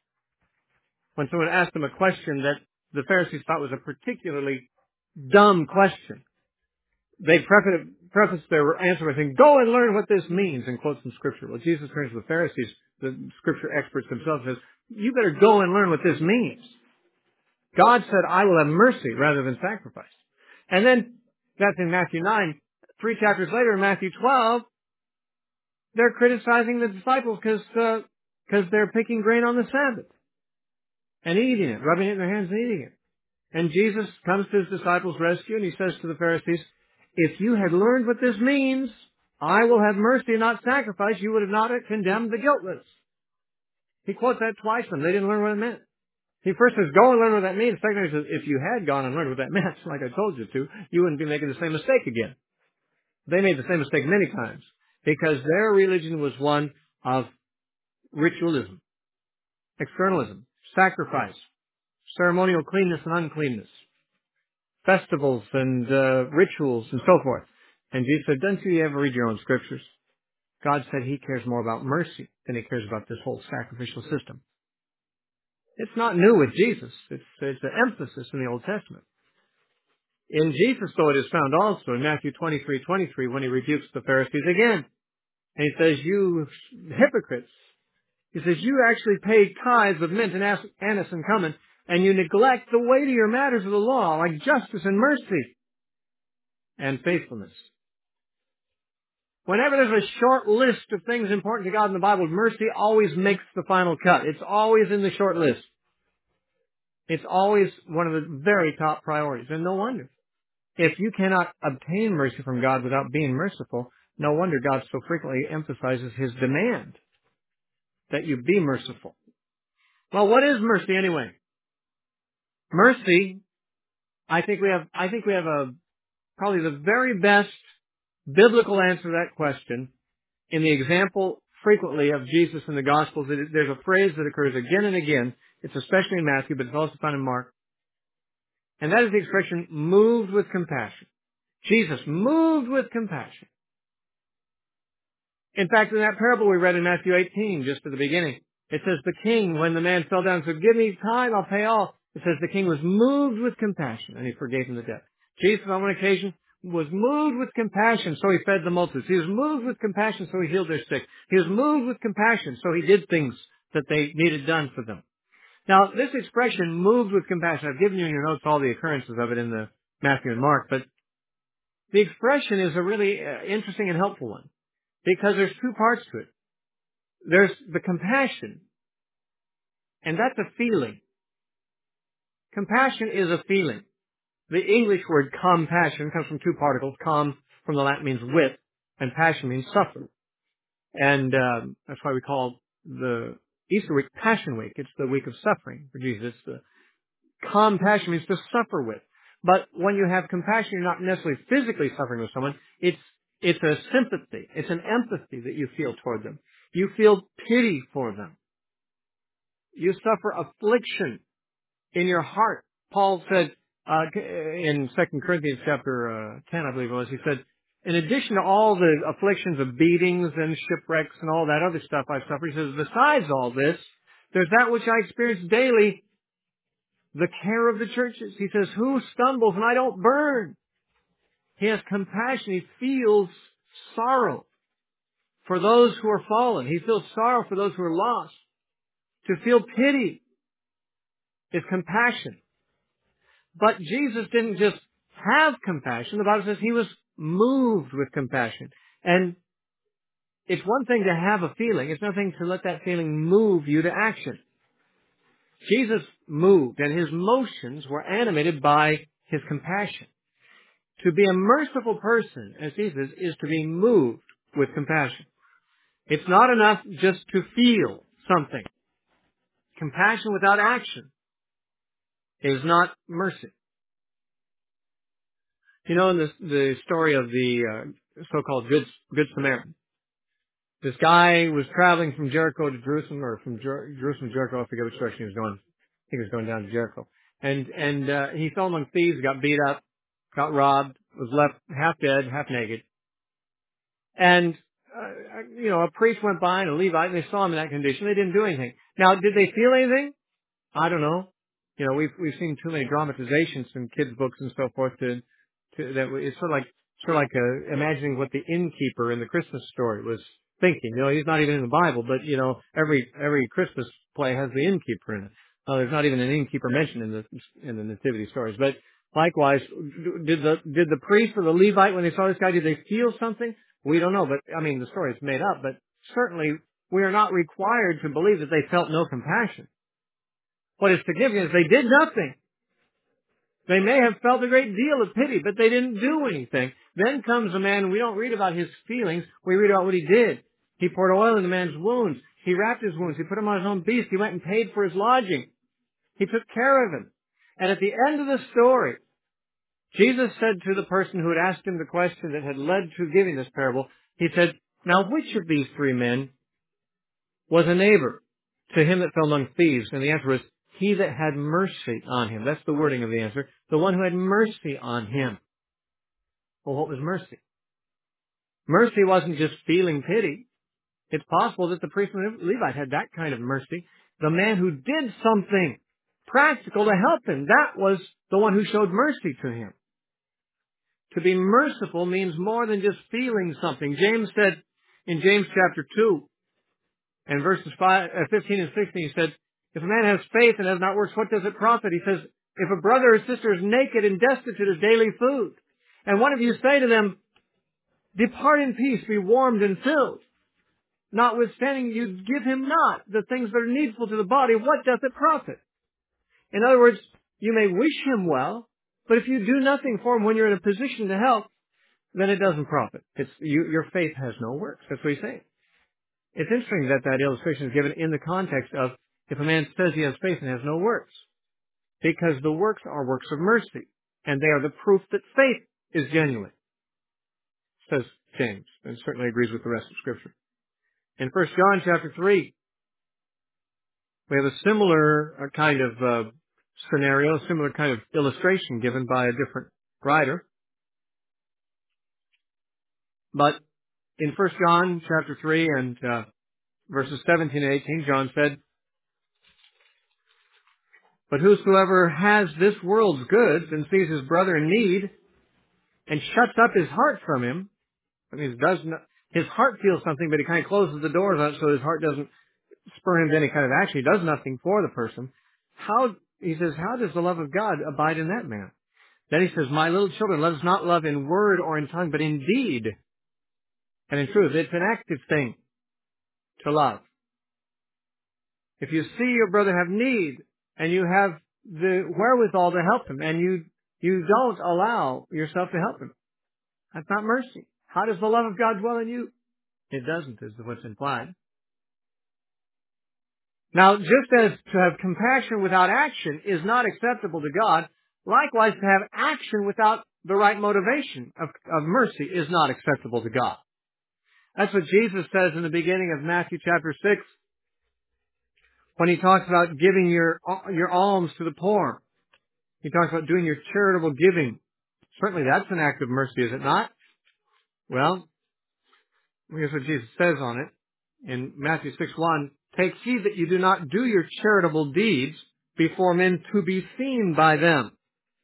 When someone asked them a question that the Pharisees thought was a particularly dumb question, they preface, preface their answer by saying, go and learn what this means, and quote some Scripture. Well, Jesus turns to the Pharisees, the Scripture experts themselves, and says, you better go and learn what this means. God said, I will have mercy rather than sacrifice. And then, that's in Matthew nine. Three chapters later, in Matthew twelve, they're criticizing the disciples because uh, cause they're picking grain on the Sabbath and eating it, rubbing it in their hands and eating it. And Jesus comes to his disciples' rescue, and he says to the Pharisees, if you had learned what this means, I will have mercy and not sacrifice, you would have not condemned the guiltless. He quotes that twice, and they didn't learn what it meant. He first says, go and learn what that means. Second, he says, if you had gone and learned what that meant, like I told you to, you wouldn't be making the same mistake again. They made the same mistake many times because their religion was one of ritualism, externalism, sacrifice, ceremonial cleanness and uncleanness, festivals and uh, rituals and so forth. And Jesus said, don't you ever read your own scriptures? God said he cares more about mercy than he cares about this whole sacrificial system. It's not new with Jesus. It's, it's an emphasis in the Old Testament. In Jesus, though, it is found also in Matthew twenty-three twenty-three when he rebukes the Pharisees again. And he says, you hypocrites. He says, you actually pay tithes of mint and anise and cumin, and you neglect the weightier matters of the law, like justice and mercy and faithfulness. Whenever there's a short list of things important to God in the Bible, mercy always makes the final cut. It's always in the short list. It's always one of the very top priorities, and no wonder. If you cannot obtain mercy from God without being merciful, no wonder God so frequently emphasizes his demand that you be merciful. Well, what is mercy anyway? Mercy, I think we have, I think we have a, probably the very best biblical answer to that question in the example frequently of Jesus in the Gospels. There's a phrase that occurs again and again. It's especially in Matthew, but it's also found in Mark. And that is the expression, moved with compassion. Jesus moved with compassion. In fact, in that parable we read in Matthew eighteen, just at the beginning, it says the king, when the man fell down and said, give me time, I'll pay all. It says the king was moved with compassion, and he forgave him the debt. Jesus, on one occasion, was moved with compassion, so he fed the multitudes. He was moved with compassion, so he healed their sick. He was moved with compassion, so he did things that they needed done for them. Now, this expression, moved with compassion, I've given you in your notes all the occurrences of it in the Matthew and Mark, but the expression is a really uh, interesting and helpful one, because there's two parts to it. There's the compassion, and that's a feeling. Compassion is a feeling. The English word compassion comes from two particles. Com from the Latin means with, and passion means suffer. And um, that's why we call the Easter week Passion Week. It's the week of suffering for Jesus. It's the compassion means to suffer with. But when you have compassion, you're not necessarily physically suffering with someone. It's it's a sympathy. It's an empathy that you feel toward them. You feel pity for them. You suffer affliction in your heart. Paul said uh, in Second Corinthians chapter uh, ten, I believe it was, he said, in addition to all the afflictions of beatings and shipwrecks and all that other stuff I've suffered, he says, besides all this, there's that which I experience daily, the care of the churches. He says, who stumbles and I don't burn? He has compassion. He feels sorrow for those who are fallen. He feels sorrow for those who are lost. To feel pity is compassion. But Jesus didn't just have compassion. The Bible says he was moved with compassion. And it's one thing to have a feeling. It's another thing to let that feeling move you to action. Jesus moved, and his motions were animated by his compassion. To be a merciful person, as he says, is to be moved with compassion. It's not enough just to feel something. Compassion without action is not mercy. You know, in the, the story of the uh, so-called Good, Good Samaritan, this guy was traveling from Jericho to Jerusalem, or from Jer- Jerusalem to Jericho. I forget which direction he was going. I think he was going down to Jericho. And and uh, he fell among thieves, got beat up, got robbed, was left half dead, half naked. And, uh, you know, a priest went by and a Levite, and they saw him in that condition. They didn't do anything. Now, did they feel anything? I don't know. You know, we've we've seen too many dramatizations in kids' books and so forth to, to that it's sort of like sort of like uh, imagining what the innkeeper in the Christmas story was thinking. You know, he's not even in the Bible, but you know, every every Christmas play has the innkeeper in it. Uh, there's not even an innkeeper mentioned in the in the nativity stories. But likewise, did the did the priest or the Levite, when they saw this guy, did they feel something? We don't know. But I mean, the story is made up. But certainly, we are not required to believe that they felt no compassion. What is significant is they did nothing. They may have felt a great deal of pity, but they didn't do anything. Then comes a man, we don't read about his feelings, we read about what he did. He poured oil in the man's wounds. He wrapped his wounds. He put him on his own beast. He went and paid for his lodging. He took care of him. And at the end of the story, Jesus said to the person who had asked him the question that had led to giving this parable, he said, now which of these three men was a neighbor to him that fell among thieves? And the answer was, he that had mercy on him. That's the wording of the answer. The one who had mercy on him. Well, what was mercy? Mercy wasn't just feeling pity. It's possible that the priest and Levite had that kind of mercy. The man who did something practical to help him, that was the one who showed mercy to him. To be merciful means more than just feeling something. James said in James chapter two, and verses five, uh, fifteen and sixteen, he said, if a man has faith and has not works, what does it profit? He says, if a brother or sister is naked and destitute of daily food, and one of you say to them, depart in peace, be warmed and filled, notwithstanding you give him not the things that are needful to the body, what doth it profit? In other words, you may wish him well, but if you do nothing for him when you're in a position to help, then it doesn't profit. It's, you, your faith has no works. That's what he's saying. It's interesting that that illustration is given in the context of if a man says he has faith and has no works, because the works are works of mercy, and they are the proof that faith is genuine, says James, and certainly agrees with the rest of Scripture. In First John chapter three, we have a similar uh, kind of uh, scenario, similar kind of illustration given by a different writer. But in First John chapter three and uh, verses seventeen and eighteen, John said, but whosoever has this world's goods and sees his brother in need and shuts up his heart from him, I mean, does not, his heart feels something, but he kind of closes the doors on it so his heart doesn't spur him to any kind of action. He does nothing for the person. How, he says, how does the love of God abide in that man? Then he says, my little children, let us not love in word or in tongue, but in deed and in truth. It's an active thing to love. If you see your brother have need and you have the wherewithal to help him and you, you don't allow yourself to help him, that's not mercy. How does the love of God dwell in you? It doesn't, is what's implied. Now, just as to have compassion without action is not acceptable to God, likewise to have action without the right motivation of, of mercy is not acceptable to God. That's what Jesus says in the beginning of Matthew chapter six when he talks about giving your, your alms to the poor. He talks about doing your charitable giving. Certainly that's an act of mercy, is it not? Well, here's what Jesus says on it in Matthew six one. Take heed that you do not do your charitable deeds before men to be seen by them.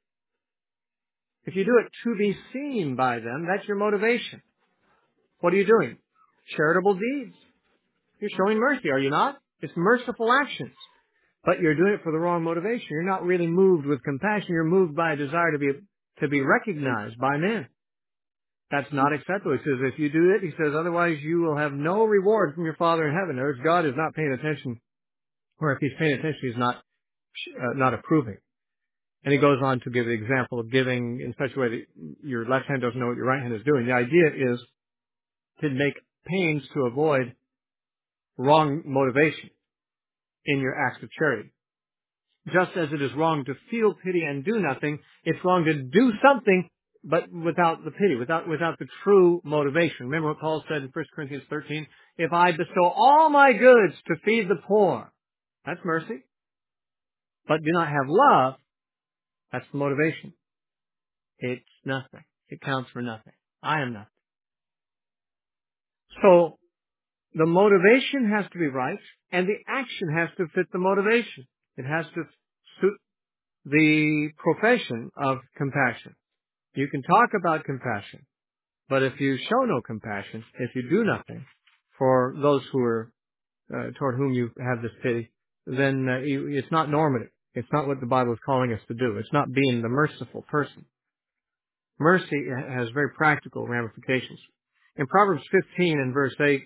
If you do it to be seen by them, that's your motivation. What are you doing? Charitable deeds. You're showing mercy, are you not? It's merciful actions. But you're doing it for the wrong motivation. You're not really moved with compassion. You're moved by a desire to be, to be recognized by men. That's not acceptable. He says, if you do it, he says, otherwise you will have no reward from your Father in heaven. In other words, God is not paying attention, or if he's paying attention, he's not, uh, not approving. And he goes on to give the example of giving in such a way that your left hand doesn't know what your right hand is doing. The idea is to make pains to avoid wrong motivation in your acts of charity. Just as it is wrong to feel pity and do nothing, it's wrong to do something, but without the pity, without, without the true motivation. Remember what Paul said in First Corinthians thirteen? If I bestow all my goods to feed the poor, that's mercy. But do not have love, that's the motivation. It's nothing. It counts for nothing. I am nothing. So, the motivation has to be right, and the action has to fit the motivation. It has to suit the profession of compassion. You can talk about compassion, but if you show no compassion, if you do nothing for those who are, uh, toward whom you have this pity, then uh, you, it's not normative. It's not what the Bible is calling us to do. It's not being the merciful person. Mercy has very practical ramifications. In Proverbs fifteen and verse eight,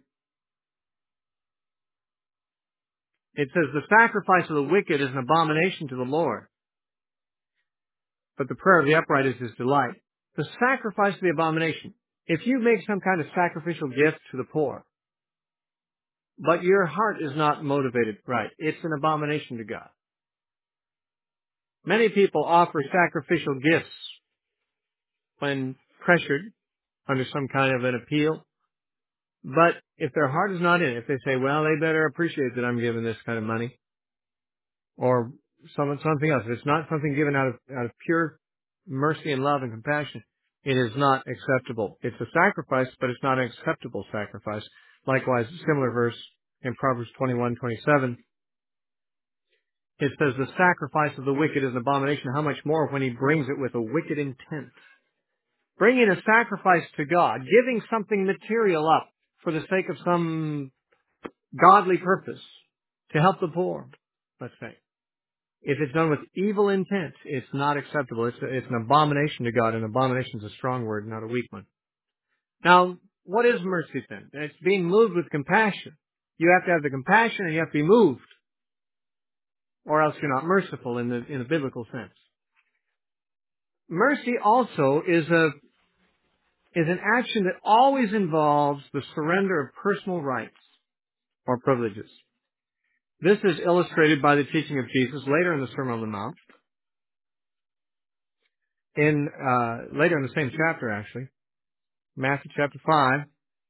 it says, the sacrifice of the wicked is an abomination to the Lord, but the prayer of the upright is his delight. The sacrifice of the abomination. If you make some kind of sacrificial gift to the poor, but your heart is not motivated right, it's an abomination to God. Many people offer sacrificial gifts when pressured under some kind of an appeal, but if their heart is not in it, if they say, well, they better appreciate that I'm giving this kind of money, or some, something else. If it's not something given out of, out of pure mercy and love and compassion, it is not acceptable. It's a sacrifice, but it's not an acceptable sacrifice. Likewise, a similar verse in Proverbs twenty-one twenty-seven. It says, the sacrifice of the wicked is an abomination. How much more when he brings it with a wicked intent? Bringing a sacrifice to God, giving something material up for the sake of some godly purpose to help the poor, let's say. If it's done with evil intent, it's not acceptable. It's, a, it's an abomination to God. An abomination is a strong word, not a weak one. Now, what is mercy then? It's being moved with compassion. You have to have the compassion and you have to be moved, or else you're not merciful in the, in the biblical sense. Mercy also is a, is an action that always involves the surrender of personal rights or privileges. This is illustrated by the teaching of Jesus later in the Sermon on the Mount. In, uh, later in the same chapter actually, Matthew chapter five,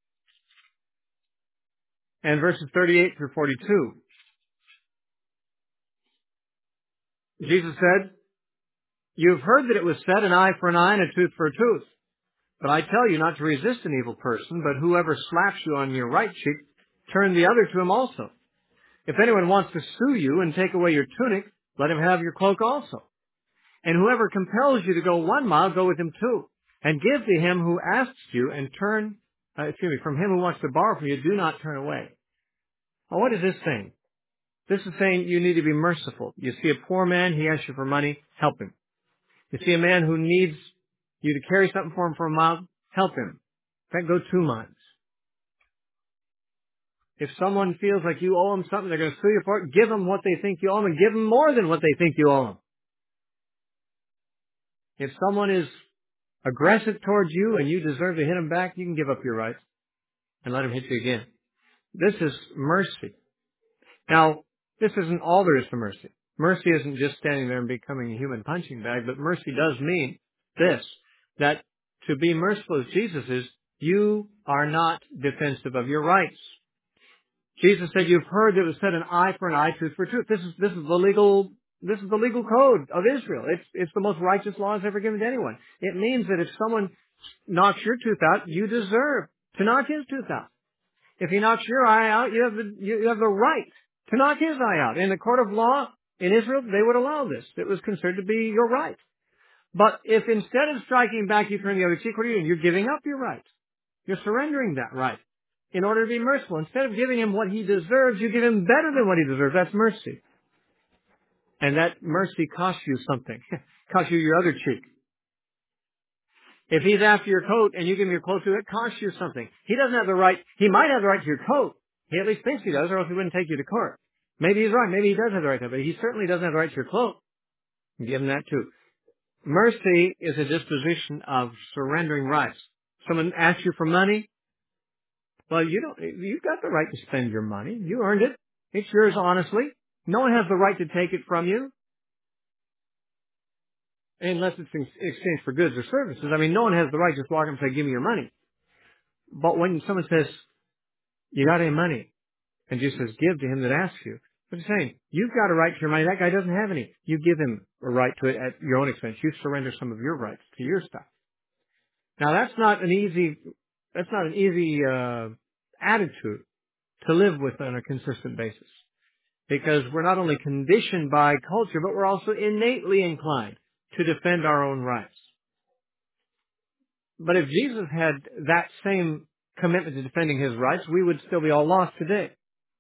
and verses thirty-eight through forty-two. Jesus said, you have heard that it was said, an eye for an eye and a tooth for a tooth. But I tell you not to resist an evil person, but whoever slaps you on your right cheek, turn the other to him also. If anyone wants to sue you and take away your tunic, let him have your cloak also. And whoever compels you to go one mile, go with him two. And give to him who asks you, and turn, uh, excuse me, from him who wants to borrow from you, do not turn away. Well, what is this saying? This is saying you need to be merciful. You see a poor man, he asks you for money, help him. You see a man who needs you to carry something for him for a mile, help him. In fact, go two miles. If someone feels like you owe them something, they're going to sue you for it, give them what they think you owe them, and give them more than what they think you owe them. If someone is aggressive towards you and you deserve to hit them back, you can give up your rights and let him hit you again. This is mercy. Now, this isn't all there is to mercy. Mercy isn't just standing there and becoming a human punching bag, but mercy does mean this, that to be merciful as Jesus is, you are not defensive of your rights. Jesus said, you've heard that it was said an eye for an eye, tooth for a tooth. This is, this is the legal, this is the legal code of Israel. It's, it's the most righteous laws ever given to anyone. It means that if someone knocks your tooth out, you deserve to knock his tooth out. If he knocks your eye out, you have the, you have the right to knock his eye out. In the court of law in Israel, they would allow this. It was considered to be your right. But if instead of striking back, you turn the other cheek, what are you doing? You're giving up your right. You're surrendering that right in order to be merciful. Instead of giving him what he deserves, you give him better than what he deserves. That's mercy. And that mercy costs you something. Costs you your other cheek. If he's after your coat and you give him your coat, it costs you something. He doesn't have the right. He might have the right to your coat. He at least thinks he does, or else he wouldn't take you to court. Maybe he's right. Maybe he does have the right to it, but he certainly doesn't have the right to your cloak. Give them that too. Mercy is a disposition of surrendering rights. Someone asks you for money. Well, you don't, you've got the right to spend your money. You earned it. It's yours honestly. No one has the right to take it from you unless it's in exchange for goods or services. I mean, no one has the right to just walk up and say, give me your money. But when someone says, you got any money? And Jesus says, give to him that asks you. What he's saying, you've got a right to your money. That guy doesn't have any. You give him a right to it at your own expense. You surrender some of your rights to your stuff. Now that's not an easy, that's not an easy, uh, attitude to live with on a consistent basis. Because we're not only conditioned by culture, but we're also innately inclined to defend our own rights. But if Jesus had that same commitment to defending his rights, we would still be all lost today.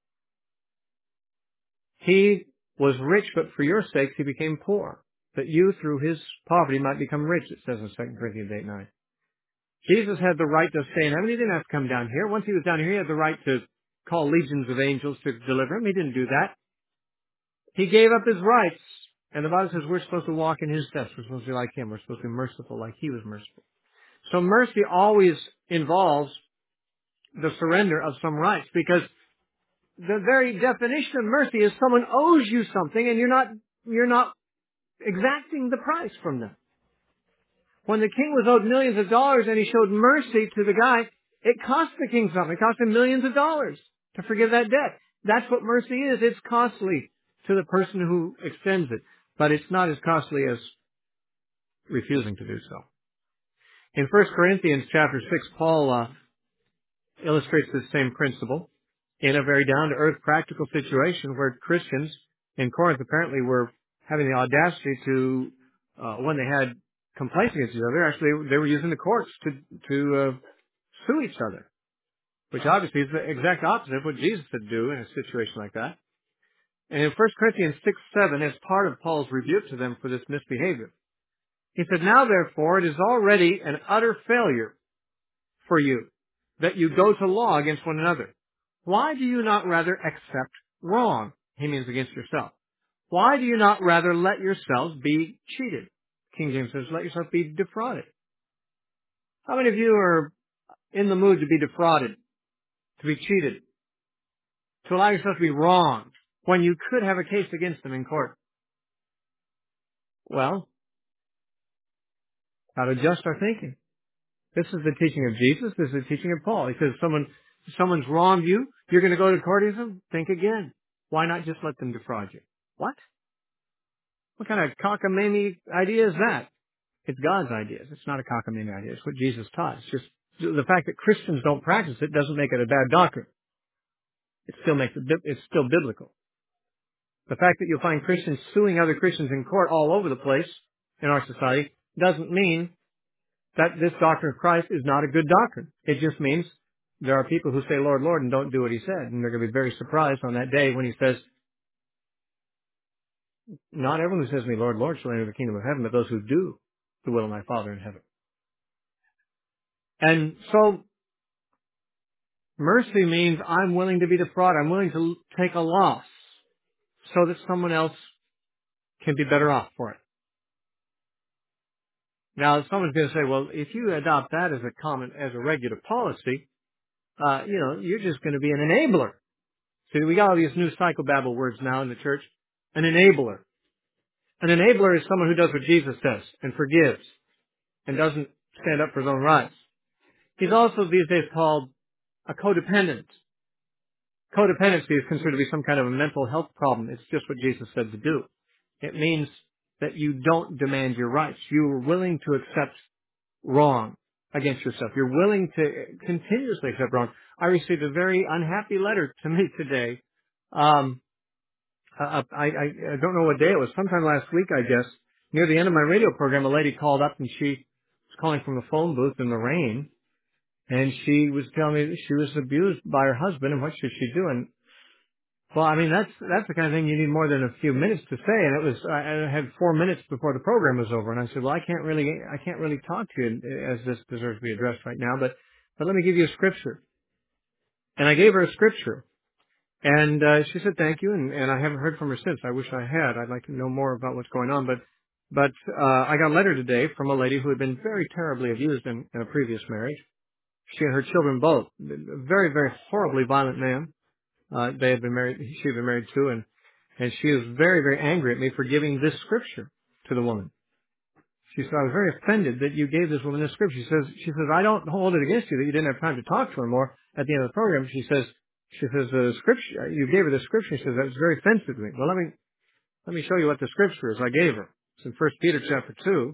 He was rich, but for your sakes he became poor, that you through his poverty might become rich, it says in Second Corinthians eight nine. Jesus had the right to stay in heaven. He didn't have to come down here. Once he was down here, he had the right to call legions of angels to deliver him. He didn't do that. He gave up his rights. And the Bible says we're supposed to walk in his steps. We're supposed to be like him. We're supposed to be merciful like he was merciful. So mercy always involves the surrender of some rights, because the very definition of mercy is someone owes you something and you're not, you're not exacting the price from them. When the king was owed millions of dollars and he showed mercy to the guy, it cost the king something. It cost him millions of dollars to forgive that debt. That's what mercy is. It's costly to the person who extends it, but it's not as costly as refusing to do so. In First Corinthians chapter six, Paul uh, illustrates this same principle in a very down-to-earth practical situation where Christians in Corinth apparently were having the audacity to, uh, when they had complaints against each other, actually they were using the courts to, to uh, sue each other, which obviously is the exact opposite of what Jesus would do in a situation like that. And in First Corinthians six seven, as part of Paul's rebuke to them for this misbehavior, he said, now therefore it is already an utter failure for you that you go to law against one another. Why do you not rather accept wrong? He means against yourself. Why do you not rather let yourselves be cheated? King James says, let yourself be defrauded. How many of you are in the mood to be defrauded, to be cheated, to allow yourself to be wronged when you could have a case against them in court? Well, got to adjust our thinking. This is the teaching of Jesus. This is the teaching of Paul. He says, someone, someone's wronged you. You're going to go to court against them? Think again. Why not just let them defraud you? What? What kind of cockamamie idea is that? It's God's ideas. It's not a cockamamie idea. It's what Jesus taught. It's just the fact that Christians don't practice it doesn't make it a bad doctrine. It still makes it, it's still biblical. The fact that you'll find Christians suing other Christians in court all over the place in our society doesn't mean that this doctrine of Christ is not a good doctrine. It just means there are people who say, Lord, Lord, and don't do what he said. And they're going to be very surprised on that day when he says, not everyone who says to me, Lord, Lord, shall enter the kingdom of heaven, but those who do the will of my Father in heaven. And so mercy means I'm willing to be defrauded. I'm willing to take a loss so that someone else can be better off for it. Now, someone's going to say, well, if you adopt that as a common, as a regular policy, uh, you know, you're just going to be an enabler. See, we got all these new psychobabble words now in the church. An enabler. An enabler is someone who does what Jesus does and forgives and doesn't stand up for his own rights. He's also these days called a codependent. Codependency is considered to be some kind of a mental health problem. It's just what Jesus said to do. It means that you don't demand your rights. You are willing to accept wrong against yourself. You're willing to continuously accept wrong. I received a very unhappy letter to me today. Um, I, I, I don't know what day it was. Sometime last week, I guess. Near the end of my radio program, a lady called up and she was calling from the phone booth in the rain. And she was telling me that she was abused by her husband and what should she do? And well, I mean, that's, that's the kind of thing you need more than a few minutes to say. And it was, I, I had four minutes before the program was over. And I said, well, I can't really, I can't really talk to you as this deserves to be addressed right now, but, but let me give you a scripture. And I gave her a scripture. And, uh, she said, thank you. And, and I haven't heard from her since. I wish I had. I'd like to know more about what's going on. But But uh, I got a letter today from a lady who had been very terribly abused in, in a previous marriage. She and her children both. A very, very horribly violent man. Uh, they had been married, she had been married too, and, and she was very, very angry at me for giving this scripture to the woman. She said, I was very offended that you gave this woman this scripture. She says, she says, I don't hold it against you that you didn't have time to talk to her more at the end of the program. She says, she says, the scripture, you gave her the scripture. She says, that was very offensive to me. Well, let me, let me show you what the scripture is I gave her. It's in First Peter chapter two.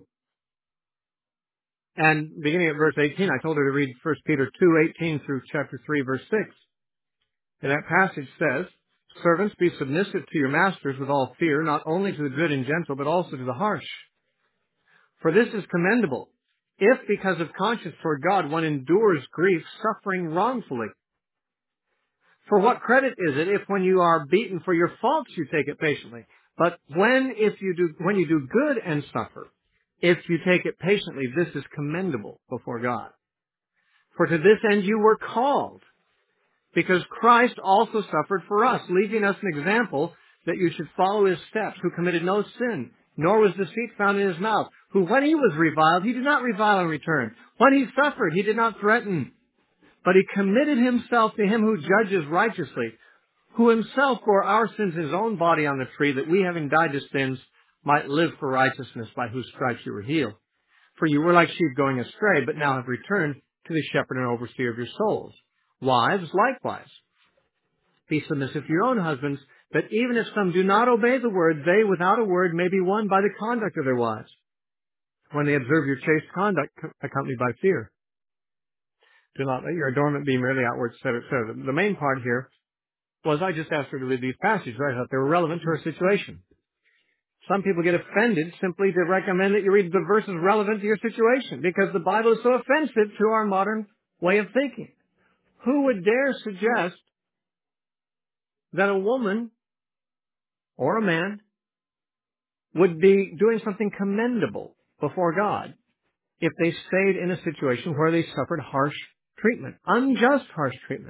And beginning at verse eighteen, I told her to read First Peter two eighteen through chapter three, verse six. And that passage says, servants, be submissive to your masters with all fear, not only to the good and gentle, but also to the harsh. For this is commendable, if because of conscience toward God one endures grief, suffering wrongfully. For what credit is it if when you are beaten for your faults you take it patiently? But when if you do when you do good and suffer, if you take it patiently, this is commendable before God. For to this end you were called, because Christ also suffered for us, leaving us an example that you should follow his steps, who committed no sin, nor was deceit found in his mouth, who when he was reviled, he did not revile in return. When he suffered, he did not threaten, but he committed himself to him who judges righteously, who himself bore our sins in his own body on the tree, that we, having died to sins, might live for righteousness, by whose stripes you were healed. For you were like sheep going astray, but now have returned to the shepherd and overseer of your souls. Wives, likewise, be submissive to your own husbands, that even if some do not obey the word, they without a word may be won by the conduct of their wives, when they observe your chaste conduct accompanied by fear. Do not let your adornment be merely outward, et cetera, et cetera. The main part here was I just asked her to read these passages. I thought they were relevant to her situation. Some people get offended simply to recommend that you read the verses relevant to your situation, because the Bible is so offensive to our modern way of thinking. Who would dare suggest that a woman or a man would be doing something commendable before God if they stayed in a situation where they suffered harsh treatment, unjust harsh treatment,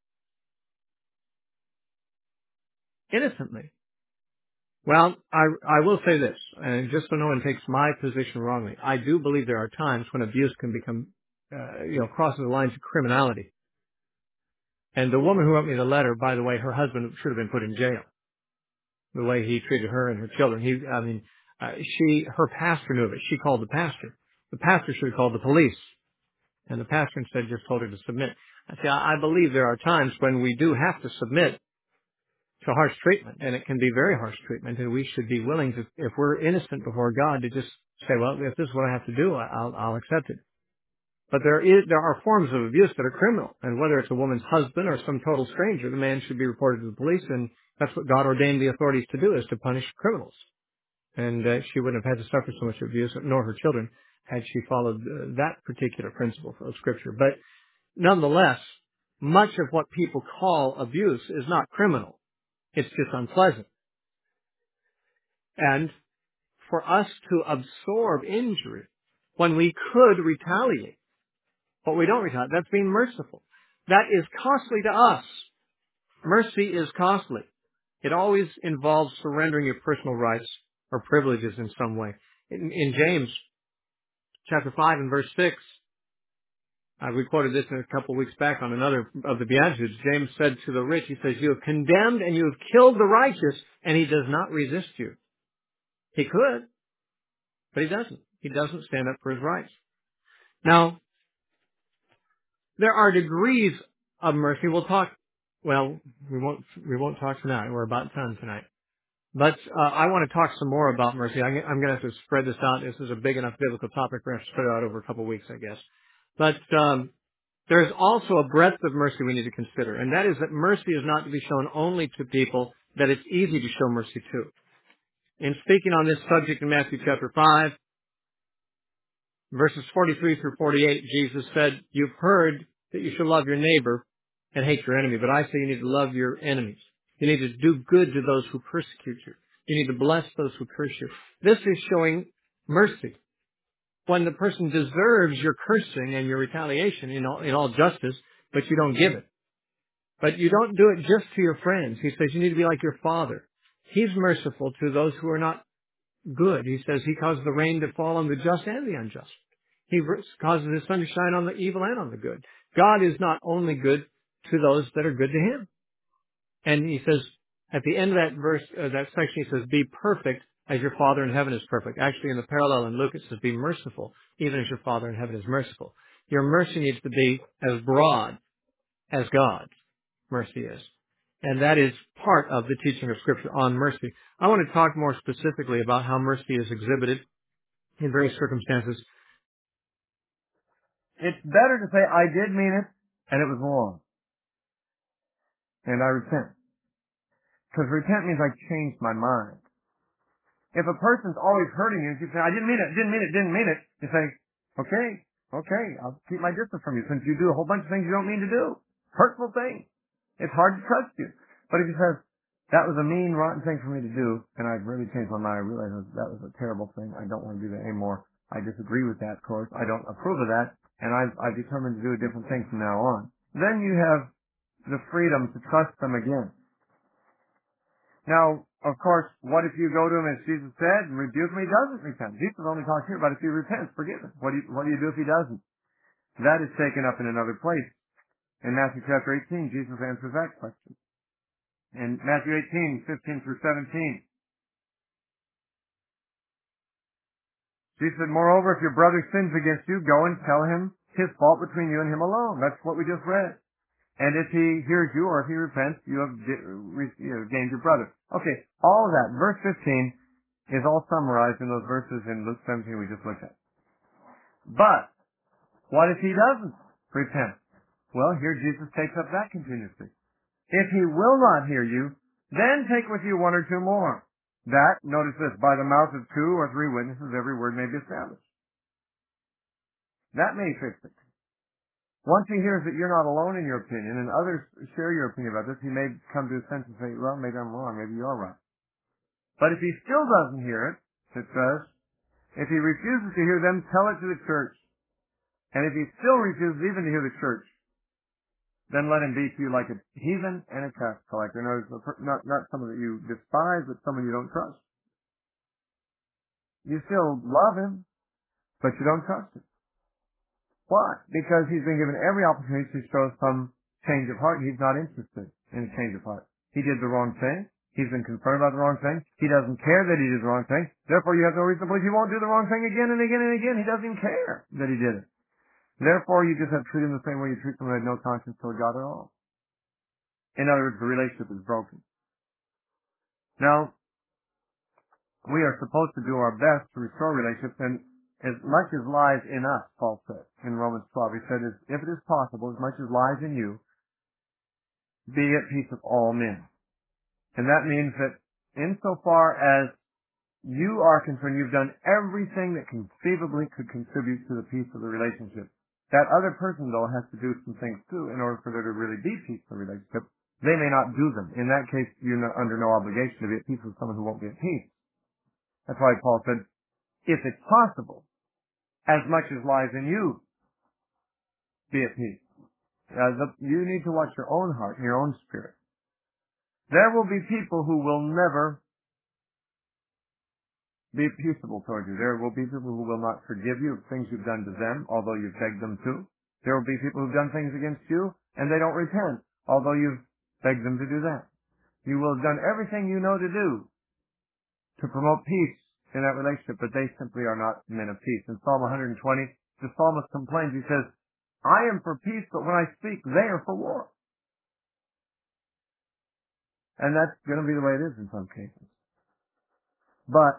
innocently? Well, I, I will say this, and just so no one takes my position wrongly, I do believe there are times when abuse can become, uh, you know, crosses the lines of criminality. And the woman who wrote me the letter, by the way, her husband should have been put in jail. The way he treated her and her children. He, I mean, uh, she, her pastor knew of it. She called the pastor. The pastor should have called the police. And the pastor instead just told her to submit. I say, I believe there are times when we do have to submit to harsh treatment, and it can be very harsh treatment, and we should be willing to, if we're innocent before God, to just say, well, if this is what I have to do, I'll, I'll accept it. But there is, there are forms of abuse that are criminal, and whether it's a woman's husband or some total stranger, the man should be reported to the police, and that's what God ordained the authorities to do, is to punish criminals. And uh, she wouldn't have had to suffer so much abuse, nor her children, had she followed uh, that particular principle of Scripture. But nonetheless, much of what people call abuse is not criminal. It's just unpleasant. And for us to absorb injury when we could retaliate, but we don't retaliate, that's being merciful. That is costly to us. Mercy is costly. It always involves surrendering your personal rights or privileges in some way. In, in James chapter five and verse six, uh, we quoted this a couple of weeks back on another of the Beatitudes. James said to the rich, he says, you have condemned and you have killed the righteous, and he does not resist you. He could, but he doesn't. He doesn't stand up for his rights. Now, there are degrees of mercy. We'll talk, well, we won't, we won't talk tonight. We're about done tonight. But uh, I want to talk some more about mercy. I'm, I'm going to have to spread this out. This is a big enough biblical topic. We're going to spread it out over a couple of weeks, I guess. But um, there's also a breadth of mercy we need to consider, and that is that mercy is not to be shown only to people that it's easy to show mercy to. In speaking on this subject in Matthew chapter five, verses forty-three through forty-eight, Jesus said, you've heard that you should love your neighbor and hate your enemy, but I say you need to love your enemies. You need to do good to those who persecute you. You need to bless those who curse you. This is showing mercy. When the person deserves your cursing and your retaliation in all, in all justice, but you don't give it. But you don't do it just to your friends. He says you need to be like your Father. He's merciful to those who are not good. He says he causes the rain to fall on the just and the unjust. He causes the sun to shine on the evil and on the good. God is not only good to those that are good to him. And he says, at the end of that verse, uh, that section, he says, be perfect as your Father in heaven is perfect. Actually, in the parallel in Luke, it says, be merciful, even as your Father in heaven is merciful. Your mercy needs to be as broad as God's mercy is. And that is part of the teaching of Scripture on mercy. I want to talk more specifically about how mercy is exhibited in various circumstances. It's better to say, I did mean it, and it was wrong, and I repent. Because repent means I changed my mind. If a person's always hurting you, you say, I didn't mean it, didn't mean it, didn't mean it, you say, okay, okay, I'll keep my distance from you since you do a whole bunch of things you don't mean to do. Hurtful things. It's hard to trust you. But if you say, that was a mean, rotten thing for me to do, and I've really changed my mind, I realize that was a terrible thing, I don't want to do that anymore. I disagree with that course, I don't approve of that, and I've, I've determined to do a different thing from now on. Then you have the freedom to trust them again. Now, of course, what if you go to him as Jesus said and rebuke him? He doesn't repent. Jesus only talks here about if he repents, forgive him. What do you, what do you do if he doesn't? That is taken up in another place. In Matthew chapter eighteen, Jesus answers that question. In Matthew eighteen, fifteen through seventeen, Jesus said, moreover, if your brother sins against you, go and tell him his fault between you and him alone. That's what we just read. And if he hears you or if he repents, you have you know, gained your brother. Okay, all of that. Verse fifteen is all summarized in those verses in Luke seventeen we just looked at. But what if he doesn't repent? Well, here Jesus takes up that contingency. If he will not hear you, then take with you one or two more. That, notice this, by the mouth of two or three witnesses every word may be established. That may fix it. Once he hears that you're not alone in your opinion and others share your opinion about this, he may come to a sense and say, well, maybe I'm wrong, maybe you're right. But if he still doesn't hear it, it says, if he refuses to hear them, tell it to the church. And if he still refuses even to hear the church, then let him be to you like a heathen and a tax collector. In other words, not, not someone that you despise, but someone you don't trust. You still love him, but you don't trust him. Why? Because he's been given every opportunity to show some change of heart. He's not interested in a change of heart. He did the wrong thing. He's been concerned about the wrong thing. He doesn't care that he did the wrong thing. Therefore, you have no reason to believe he won't do the wrong thing again and again and again. He doesn't even care that he did it. Therefore, you just have to treat him the same way you treat someone who had no conscience toward God at all. In other words, the relationship is broken. Now, we are supposed to do our best to restore relationships, and as much as lies in us, Paul said in Romans twelve, he said, if it is possible, as much as lies in you, be at peace with all men. And that means that insofar as you are concerned, you've done everything that conceivably could contribute to the peace of the relationship. That other person, though, has to do some things too in order for there to really be peace in the relationship. They may not do them. In that case, you're not under no obligation to be at peace with someone who won't be at peace. That's why Paul said, if it's possible, as much as lies in you, be at peace. Uh, the, you need to watch your own heart and your own spirit. There will be people who will never be peaceable toward you. There will be people who will not forgive you of things you've done to them, although you've begged them to. There will be people who've done things against you, and they don't repent, although you've begged them to do that. You will have done everything you know to do to promote peace in that relationship, but they simply are not men of peace. In Psalm one twenty, the psalmist complains. He says, I am for peace, but when I speak, they are for war. And that's going to be the way it is in some cases. But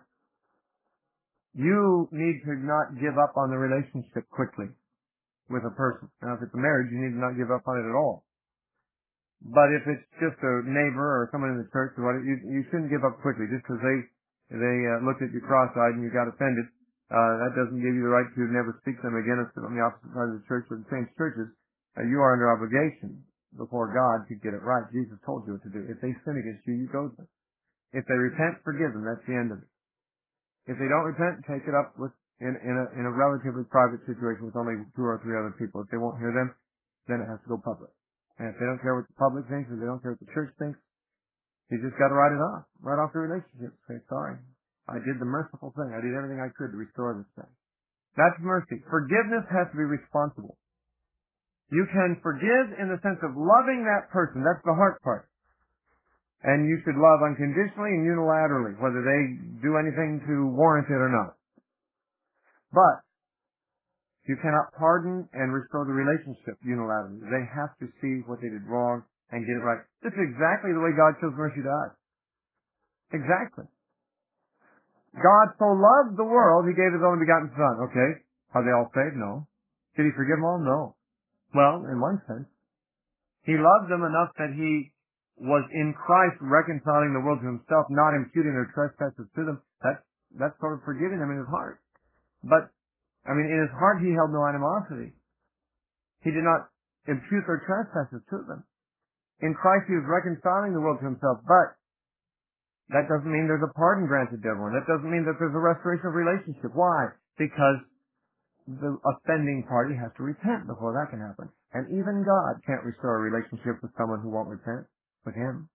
you need to not give up on the relationship quickly with a person. Now, if it's a marriage, you need to not give up on it at all. But if it's just a neighbor or someone in the church, or what, you, you shouldn't give up quickly just because they they uh, looked at you cross-eyed and you got offended. Uh, that doesn't give you the right to never speak to them again or sit on the opposite side of the church or the same churches. Uh, you are under obligation before God to get it right. Jesus told you what to do. If they sin against you, you go to them. If they repent, forgive them. That's the end of it. If they don't repent, take it up with in, in, a, in a relatively private situation with only two or three other people. If they won't hear them, then it has to go public. And if they don't care what the public thinks, or they don't care what the church thinks, you just got to write it off. Write off the relationship. Say sorry. I did the merciful thing. I did everything I could to restore this thing. That's mercy. Forgiveness has to be responsible. You can forgive in the sense of loving that person. That's the heart part. And you should love unconditionally and unilaterally, whether they do anything to warrant it or not. But you cannot pardon and restore the relationship unilaterally. They have to see what they did wrong and get it right. This is exactly the way God shows mercy to us. Exactly. God so loved the world, He gave His only begotten Son. Okay. Are they all saved? No. Did He forgive them all? No. Well, in one sense, He loved them enough that He was in Christ reconciling the world to Himself, not imputing their trespasses to them. That's, that's sort of forgiving them in His heart. But, I mean, in His heart He held no animosity. He did not impute their trespasses to them. In Christ He was reconciling the world to Himself, but that doesn't mean there's a pardon granted to everyone. That doesn't mean that there's a restoration of relationship. Why? Because the offending party has to repent before that can happen. And even God can't restore a relationship with someone who won't repent with Him.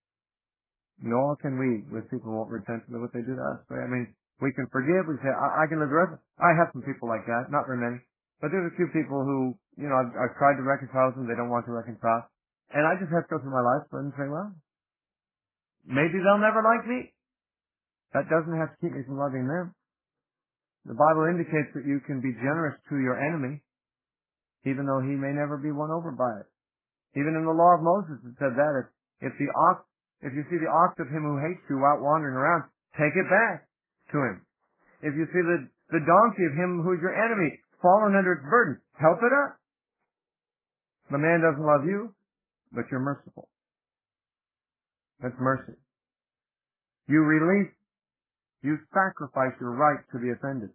Nor can we with people who won't repent with what they do to us. I mean, we can forgive. We say, I, I can live the rest. I have some people like that. Not very many. But there's a few people who, you know, I've, I've tried to reconcile with them. They don't want to reconcile. And I just have to go through my life and say, well, maybe they'll never like me. That doesn't have to keep me from loving them. The Bible indicates that you can be generous to your enemy, even though he may never be won over by it. Even in the law of Moses it said that if, if the ox, if you see the ox of him who hates you out wandering around, take it back to him. If you see the, the donkey of him who's your enemy fallen under its burden, help it up. The man doesn't love you, but you're merciful. That's mercy. You release, you sacrifice your right to be offended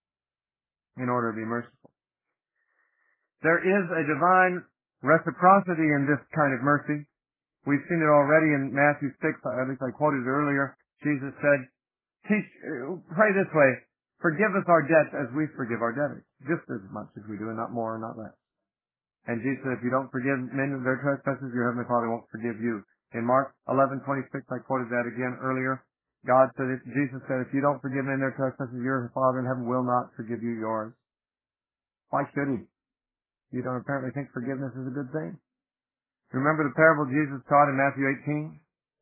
in order to be merciful. There is a divine reciprocity in this kind of mercy. We've seen it already in Matthew six, at least I quoted it earlier. Jesus said, Teach, pray this way, forgive us our debts as we forgive our debtors. Just as much as we do, and not more and not less. And Jesus said, if you don't forgive men of their trespasses, your heavenly Father won't forgive you. In Mark eleven twenty-six, I quoted that again earlier. God said, if, Jesus said, if you don't forgive men their trespasses, your Father in heaven will not forgive you yours. Why should He? You don't apparently think forgiveness is a good thing. Remember the parable Jesus taught in Matthew eighteen?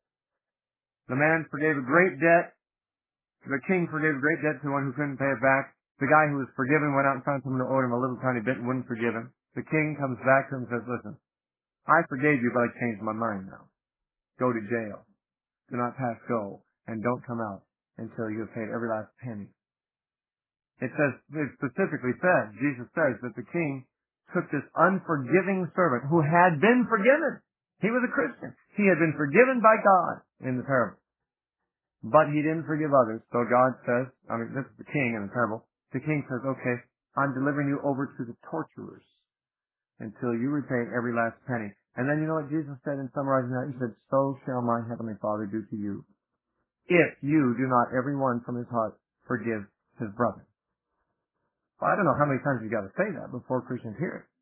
The man forgave a great debt. The king forgave a great debt to one who couldn't pay it back. The guy who was forgiven went out and found someone who owed him a little tiny bit and wouldn't forgive him. The king comes back to him and says, listen, I forgave you, but I changed my mind now. Go to jail. Do not pass go. And don't come out until you have paid every last penny. It says, it specifically says, Jesus says that the king took this unforgiving servant who had been forgiven. He was a Christian. He had been forgiven by God in the parable. But he didn't forgive others. So God says, I mean, this is the king in the parable. The king says, okay, I'm delivering you over to the torturers until you repay every last penny. And then you know what Jesus said in summarizing that? He said, so shall my heavenly Father do to you, if you do not every one from his heart forgive his brother. Well, I don't know how many times you got to say that before Christians hear it.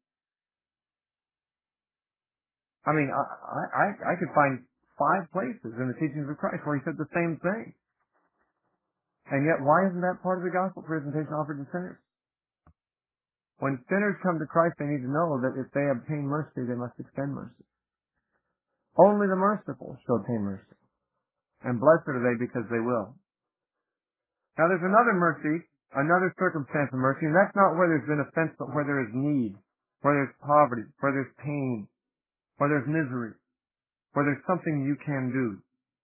I mean, I, I, I could find five places in the teachings of Christ where he said the same thing. And yet, why isn't that part of the gospel presentation offered to sinners? When sinners come to Christ, they need to know that if they obtain mercy, they must extend mercy. Only the merciful shall obtain mercy. And blessed are they because they will. Now there's another mercy, another circumstance of mercy, and that's not where there's been offense, but where there is need, where there's poverty, where there's pain, where there's misery, where there's something you can do.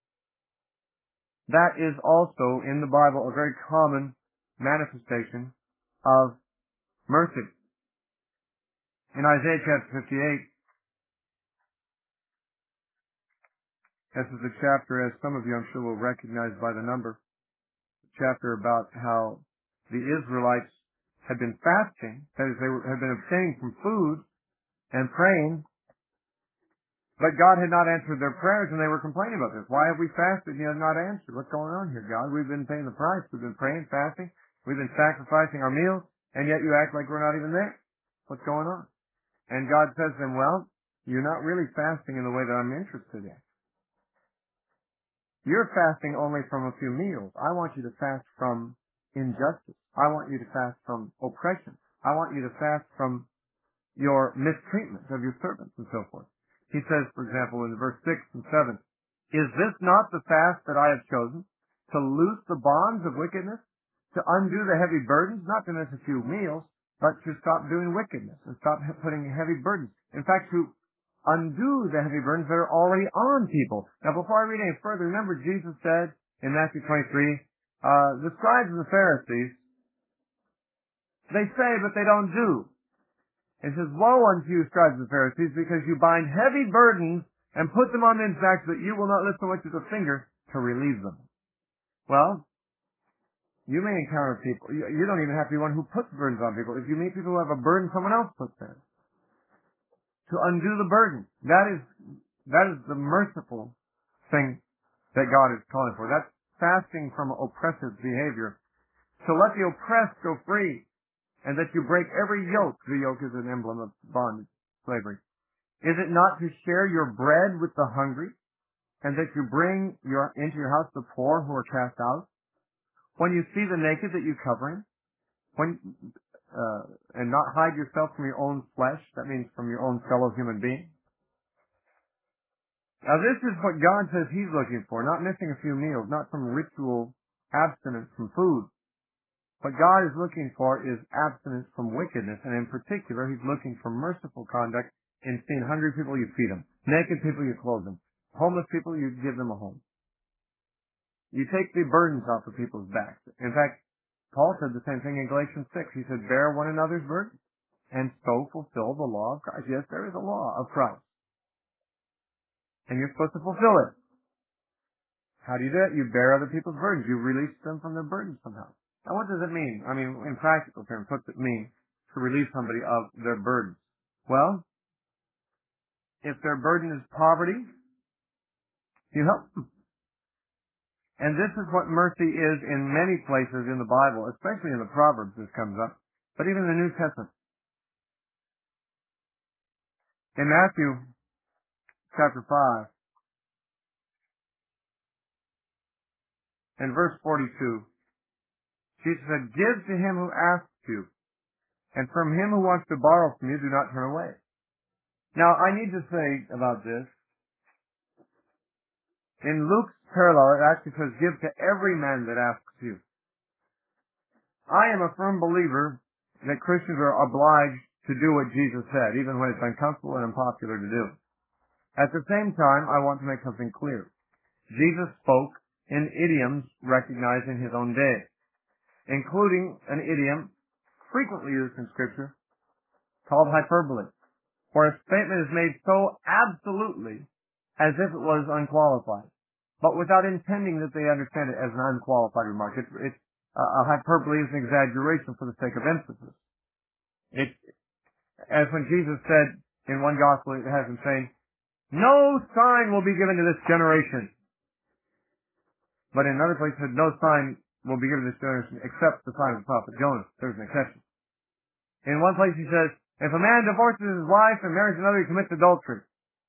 That is also, in the Bible, a very common manifestation of mercy. In Isaiah chapter fifty-eight, this is a chapter, as some of you I'm sure will recognize by the number, a chapter about how the Israelites had been fasting, that is, they were, had been abstaining from food and praying, but God had not answered their prayers, and they were complaining about this. Why have we fasted and you have not answered? What's going on here, God? We've been paying the price. We've been praying, fasting. We've been sacrificing our meals, and yet you act like we're not even there. What's going on? And God says to them, well, you're not really fasting in the way that I'm interested in. You're fasting only from a few meals. I want you to fast from injustice. I want you to fast from oppression. I want you to fast from your mistreatment of your servants and so forth. He says, for example, in verse six and seven, is this not the fast that I have chosen? To loose the bonds of wickedness? To undo the heavy burdens? Not to miss a few meals, but to stop doing wickedness and stop putting heavy burdens. In fact, to undo the heavy burdens that are already on people. Now, before I read any further, remember Jesus said in Matthew twenty-three, uh, the scribes and the Pharisees, they say, but they don't do. It says, woe unto you, scribes and Pharisees, because you bind heavy burdens and put them on men's backs, that you will not lift so much as a finger to relieve them. Well, you may encounter people, you, you don't even have to be one who puts burdens on people. If you meet people who have a burden someone else puts there, to undo the burden. That is, that is the merciful thing that God is calling for. That's fasting from oppressive behavior. To let the oppressed go free, and that you break every yoke. The yoke is an emblem of bondage, slavery. Is it not to share your bread with the hungry, and that you bring your, into your house the poor who are cast out? When you see the naked, that you cover him? When, uh, and not hide yourself from your own flesh, that means from your own fellow human being. Now this is what God says He's looking for, not missing a few meals, not some ritual abstinence from food. What God is looking for is abstinence from wickedness, and in particular, He's looking for merciful conduct in seeing hungry people, you feed them. Naked people, you clothe them. Homeless people, you give them a home. You take the burdens off of people's backs. In fact, Paul said the same thing in Galatians six. He said, bear one another's burdens, and so fulfill the law of Christ. Yes, there is a law of Christ, and you're supposed to fulfill it. How do you do it? You bear other people's burdens. You release them from their burdens somehow. Now, what does it mean? I mean, in practical terms, what does it mean to relieve somebody of their burdens? Well, if their burden is poverty, you help them. And this is what mercy is in many places in the Bible, especially in the Proverbs this comes up, but even in the New Testament. In Matthew chapter five, in verse forty-two, Jesus said, give to him who asks you, and from him who wants to borrow from you, do not turn away. Now, I need to say about this, in Luke's parallel, it actually says, give to every man that asks you. I am a firm believer that Christians are obliged to do what Jesus said, even when it's uncomfortable and unpopular to do. At the same time, I want to make something clear. Jesus spoke in idioms recognized in his own day, including an idiom frequently used in Scripture called hyperbole, where a statement is made so absolutely as if it was unqualified, but without intending that they understand it as an unqualified remark. It's, it's uh, a hyperbole is an exaggeration for the sake of emphasis. It's as when Jesus said in one gospel, it has him saying, no sign will be given to this generation. But in another place it said, no sign will be given to this generation except the sign of the prophet Jonah. There's an exception. In one place he says, if a man divorces his wife and marries another, he commits adultery.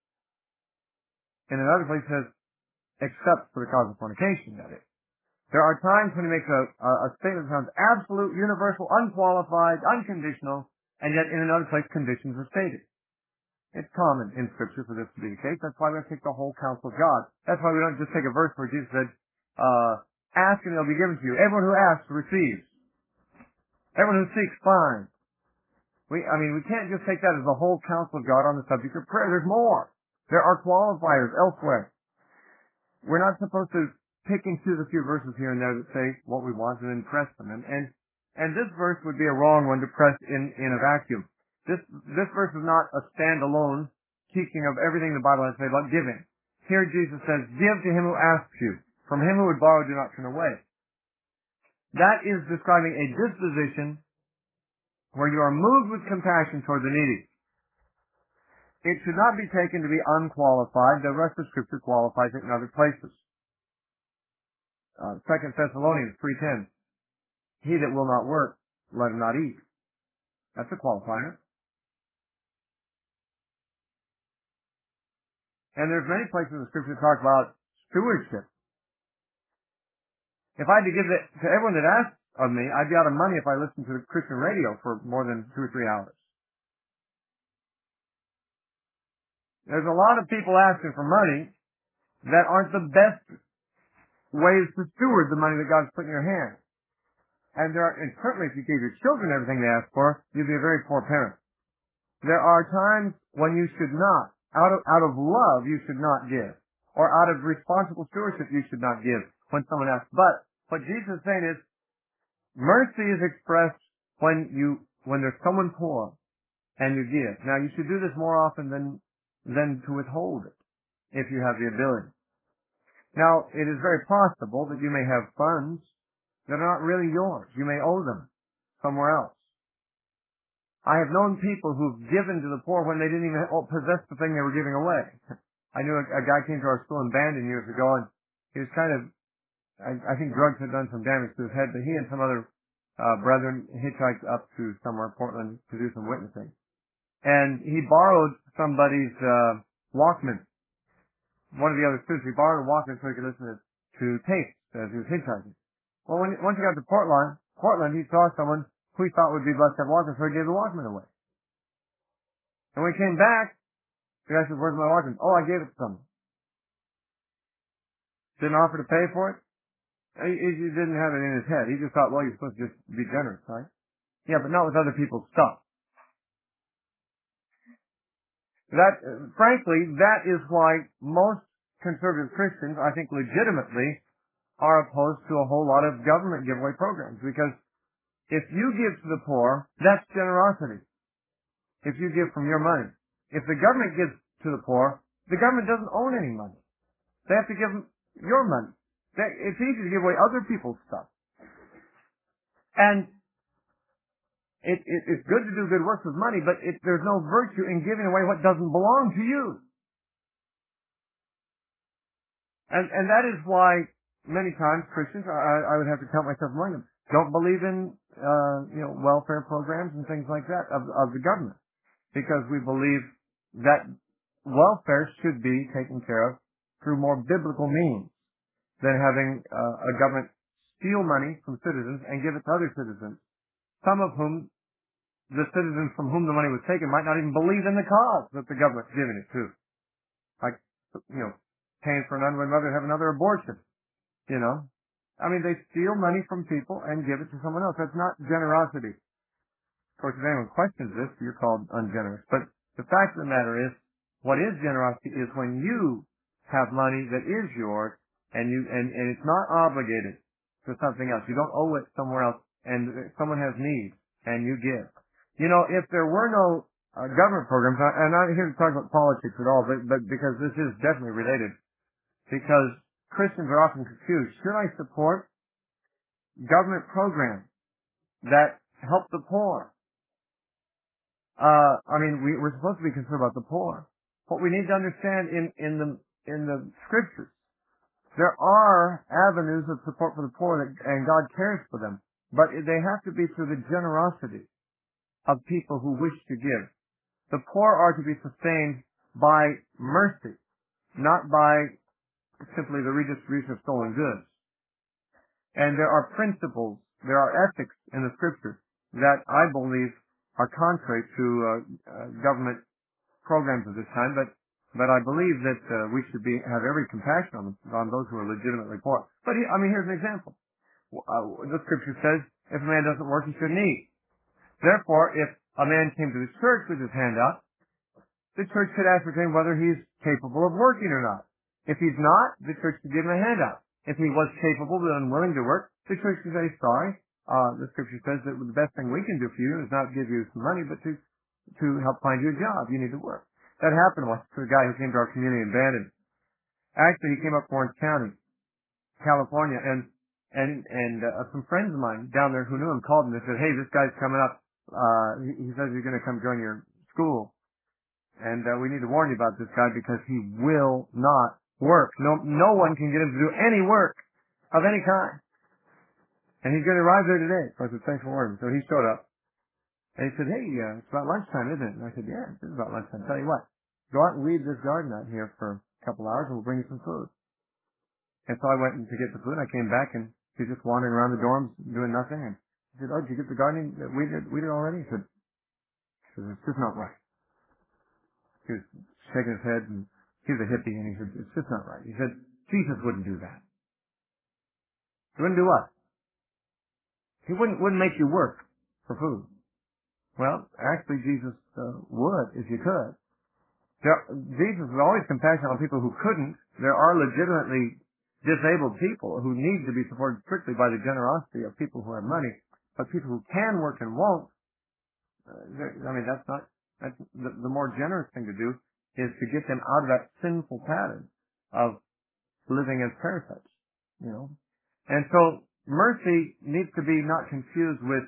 In another place it says, except for the cause of fornication, that is. There are times when he makes a, a, a statement that sounds absolute, universal, unqualified, unconditional, and yet in another place conditions are stated. It's common in Scripture for this to be the case. That's why we have to take the whole counsel of God. That's why we don't just take a verse where Jesus said, uh, ask and it'll be given to you. Everyone who asks receives. Everyone who seeks finds. We, I mean, we can't just take that as the whole counsel of God on the subject of prayer. There's more. There are qualifiers elsewhere. We're not supposed to pick and choose a few verses here and there that say what we want and then press them. And, and, and this verse would be a wrong one to press in, in a vacuum. This, this verse is not a standalone teaching of everything the Bible has to say about giving. Here Jesus says, give to him who asks you. From him who would borrow, do not turn away. That is describing a disposition where you are moved with compassion toward the needy. It should not be taken to be unqualified. The rest of Scripture qualifies it in other places. Uh, Second Thessalonians three ten. He that will not work, let him not eat. That's a qualifier. And there's many places in the Scripture that talk about stewardship. If I had to give it to everyone that asked of me, I'd be out of money if I listened to Christian radio for more than two or three hours. There's a lot of people asking for money that aren't the best ways to steward the money that God's put in your hand. And there are, and certainly if you gave your children everything they asked for, you'd be a very poor parent. There are times when you should not, out of, out of love, you should not give. Or out of responsible stewardship, you should not give when someone asks. But what Jesus is saying is, mercy is expressed when you, when there's someone poor and you give. Now you should do this more often than, than to withhold it, if you have the ability. Now, it is very possible that you may have funds that are not really yours. You may owe them somewhere else. I have known people who've given to the poor when they didn't even possess the thing they were giving away. I knew a, a guy came to our school in Bandon years ago, and he was kind of, I, I think drugs had done some damage to his head, but he and some other uh, brethren hitchhiked up to somewhere, Portland, to do some witnessing. And he borrowed somebody's uh, Walkman. One of the other students, he borrowed a Walkman so he could listen to, to tapes as he was hitchhiking. Well, when, once he got to Portland, Portland, he saw someone who he thought would be blessed to have Walkman, so he gave the Walkman away. And when he came back, the guy said, "Where's my Walkman?" "Oh, I gave it to someone." Didn't offer to pay for it. He, he didn't have it in his head. He just thought, well, you're supposed to just be generous, right? Yeah, but not with other people's stuff. That, uh, frankly, that is why most conservative Christians, I think legitimately, are opposed to a whole lot of government giveaway programs. Because if you give to the poor, that's generosity. If you give from your money. If the government gives to the poor, the government doesn't own any money. They have to give them your money. They, it's easy to give away other people's stuff. And it, it, it's good to do good works with money, but it, there's no virtue in giving away what doesn't belong to you. And, and that is why many times Christians, I, I would have to count myself among them, don't believe in, uh, you know, welfare programs and things like that of, of the government. Because we believe that welfare should be taken care of through more biblical means than having uh, a government steal money from citizens and give it to other citizens, some of whom, the citizens from whom the money was taken, might not even believe in the cause that the government's giving it to. Like, you know, paying for an unwed mother to have another abortion, you know. I mean, they steal money from people and give it to someone else. That's not generosity. Of course, if anyone questions this, you're called ungenerous. But the fact of the matter is, what is generosity is when you have money that is yours and you, and, and it's not obligated to something else. You don't owe it somewhere else and someone has need and you give. You know, if there were no uh, government programs, I, I'm not here to talk about politics at all, but, but because this is definitely related, because Christians are often confused. Should I support government programs that help the poor? Uh, I mean, we, we're supposed to be concerned about the poor. What we need to understand in, in the, in the scriptures, there are avenues of support for the poor that, and God cares for them, but they have to be through the generosity of people who wish to give. The poor are to be sustained by mercy, not by simply the redistribution of stolen goods. And there are principles, there are ethics in the scriptures that I believe are contrary to uh, uh, government programs of this time, but but I believe that uh, we should be have every compassion on, on those who are legitimately poor. But he, I mean, here's an example. Uh, the scripture says, if a man doesn't work, he shouldn't eat. Therefore, if a man came to the church with his hand out, the church could ascertain whether he's capable of working or not. If he's not, the church could give him a handout. If he was capable but unwilling to work, the church could say, sorry, uh, the scripture says that the best thing we can do for you is not give you some money, but to, to help find you a job. You need to work. That happened once to a guy who came to our community in Bandon. Actually, he came up from Orange County, California, and, and, and, uh, some friends of mine down there who knew him called him and said, hey, this guy's coming up, uh, he, he says he's going to come join your school. And uh, we need to warn you about this guy because he will not work. No, no one can get him to do any work of any kind. And he's going to arrive there today. So I said, thanks for warning. So he showed up. And he said, hey, uh, it's about lunchtime, isn't it? And I said, yeah, it is about lunchtime. Tell you what, go out and weed this garden out here for a couple hours and we'll bring you some food. And so I went in to get the food. I came back and He's just wandering around the dorms doing nothing. And he said, "Oh, did you get the gardening that we did, we did already?" He said, he said, "It's just not right." He was shaking his head, and he was a hippie, and he said, "It's just not right." He said, "Jesus wouldn't do that. He wouldn't do what? He wouldn't wouldn't make you work for food." Well, actually, Jesus uh, would if you could. There, Jesus was always compassionate on people who couldn't. There are legitimately disabled people who need to be supported strictly by the generosity of people who have money, but people who can work and won't. Uh, there- I mean, that's not. That's the, the more generous thing to do is to get them out of that sinful pattern of living as parasites. You know, and so mercy needs to be not confused with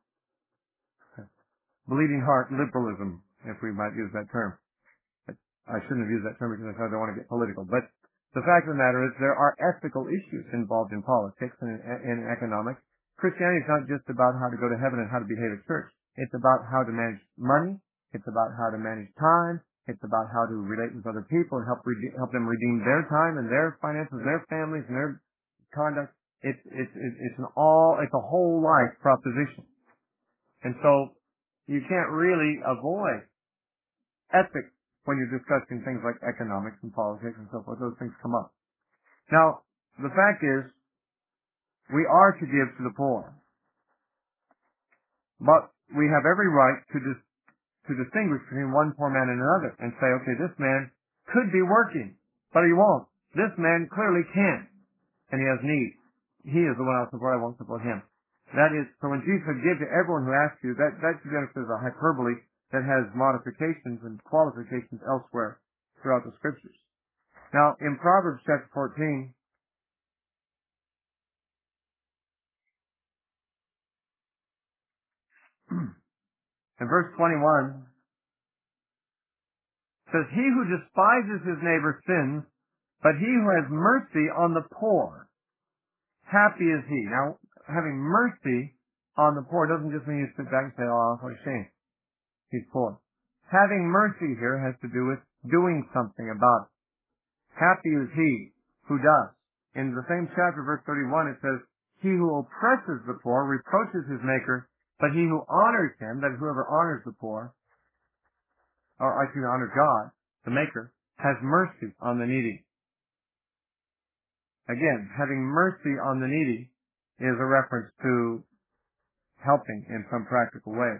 bleeding heart liberalism, if we might use that term. I shouldn't have used that term because I don't want to get political. But the fact of the matter is there are ethical issues involved in politics and in, in economics. Christianity is not just about how to go to heaven and how to behave at church. It's about how to manage money. It's about how to manage time. It's about how to relate with other people and help rede- help them redeem their time and their finances, their families, and their conduct. It's it's it's it's an all it's a whole life proposition. And so you can't really avoid ethics when you're discussing things like economics and politics and so forth. Those things come up. Now, the fact is, we are to give to the poor, but we have every right to dis- to distinguish between one poor man and another and say, okay, this man could be working, but he won't. This man clearly can't, and he has needs. He is the one I'll support. I won't support him. That is, so when Jesus said, give to everyone who asks you, that, that suggests there's a hyperbole that has modifications and qualifications elsewhere throughout the scriptures. Now, in Proverbs chapter fourteen, in verse twenty-one, says, he who despises his neighbor sins, but he who has mercy on the poor, happy is he. Now, having mercy on the poor doesn't just mean you sit back and say, oh, what a shame, he's poor. Having mercy here has to do with doing something about it. Happy is he who does. In the same chapter, verse thirty-one, it says, he who oppresses the poor reproaches his maker, but he who honors him, that is, whoever honors the poor, or actually honors God, the maker, has mercy on the needy. Again, having mercy on the needy is a reference to helping in some practical way.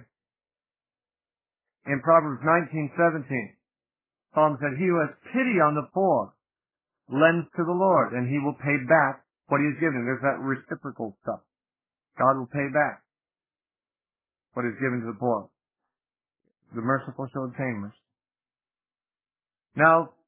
In Proverbs nineteen seventeen, Solomon said, he who has pity on the poor lends to the Lord, and he will pay back what he has given. There's that reciprocal stuff. God will pay back what is given to the poor. The merciful shall obtain mercy. Now,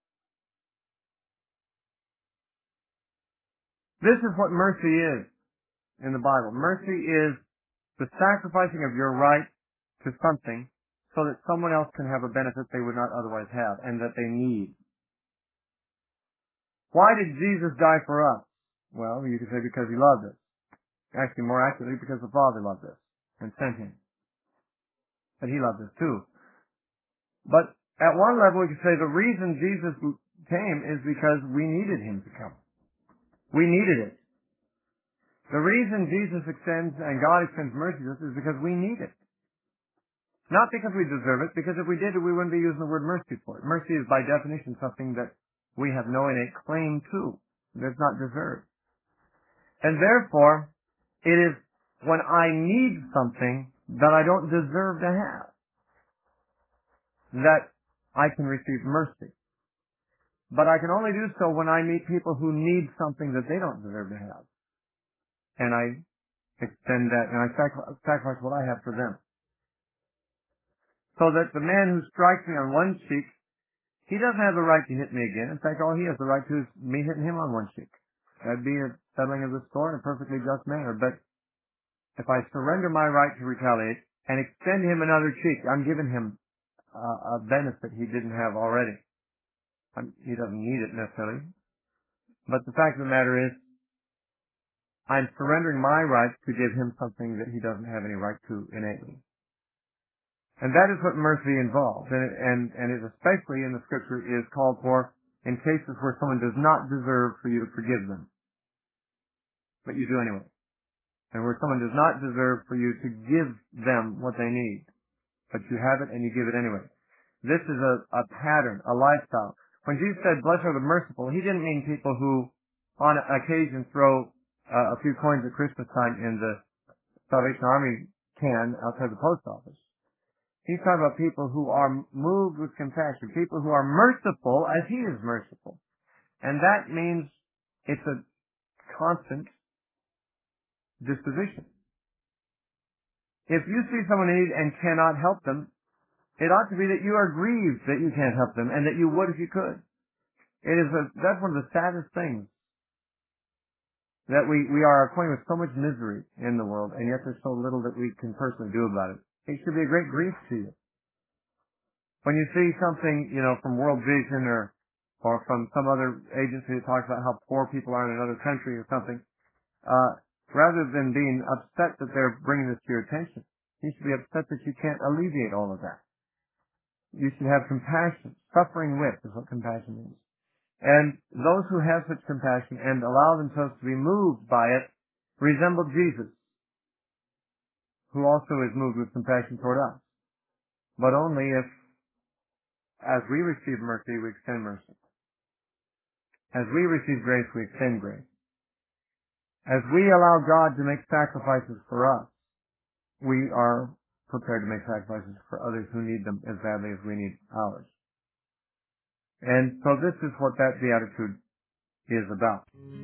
this is what mercy is in the Bible. Mercy is the sacrificing of your right to something so that someone else can have a benefit they would not otherwise have and that they need. Why did Jesus die for us? Well, you could say because he loved us. Actually, more accurately, because the Father loved us and sent him. But he loved us too. But at one level, we could say the reason Jesus came is because we needed him to come. We needed it. The reason Jesus extends and God extends mercy to us is because we need it. Not because we deserve it, because if we did it, we wouldn't be using the word mercy for it. Mercy is by definition something that we have no innate claim to. That's not deserved. And therefore, it is when I need something that I don't deserve to have that I can receive mercy. But I can only do so when I meet people who need something that they don't deserve to have. And I extend that, and I sacri- sacrifice what I have for them. So that the man who strikes me on one cheek, he doesn't have the right to hit me again. In fact, all he has the right to is me hitting him on one cheek. That'd be a settling of the score in a perfectly just manner. But if I surrender my right to retaliate and extend him another cheek, I'm giving him uh, a benefit he didn't have already. I'm, he doesn't need it necessarily. But the fact of the matter is, I'm surrendering my right to give him something that he doesn't have any right to innately. And that is what mercy involves. And, it, and, and it especially in the scripture is called for in cases where someone does not deserve for you to forgive them. but you do anyway. And where someone does not deserve for you to give them what they need, but you have it and you give it anyway. This is a, a pattern, a lifestyle. When Jesus said, blessed are the merciful, he didn't mean people who on occasion throw uh, a few coins at Christmas time in the Salvation Army can outside the post office. He's talking about people who are moved with compassion, people who are merciful as he is merciful. And that means it's a constant disposition. If you see someone in need and cannot help them, it ought to be that you are grieved that you can't help them and that you would if you could. It is a, that's one of the saddest things, that we, we are acquainted with so much misery in the world, and yet there's so little that we can personally do about it. It should be a great grief to you. When you see something, you know, from World Vision or, or from some other agency that talks about how poor people are in another country or something, uh, rather than being upset that they're bringing this to your attention, you should be upset that you can't alleviate all of that. You should have compassion. Suffering with is what compassion means. And those who have such compassion and allow themselves to be moved by it resemble Jesus, who also is moved with compassion toward us. But only if, as we receive mercy, we extend mercy. As we receive grace, we extend grace. As we allow God to make sacrifices for us, we are prepared to make sacrifices for others who need them as badly as we need ours. And so this is what that beatitude is about.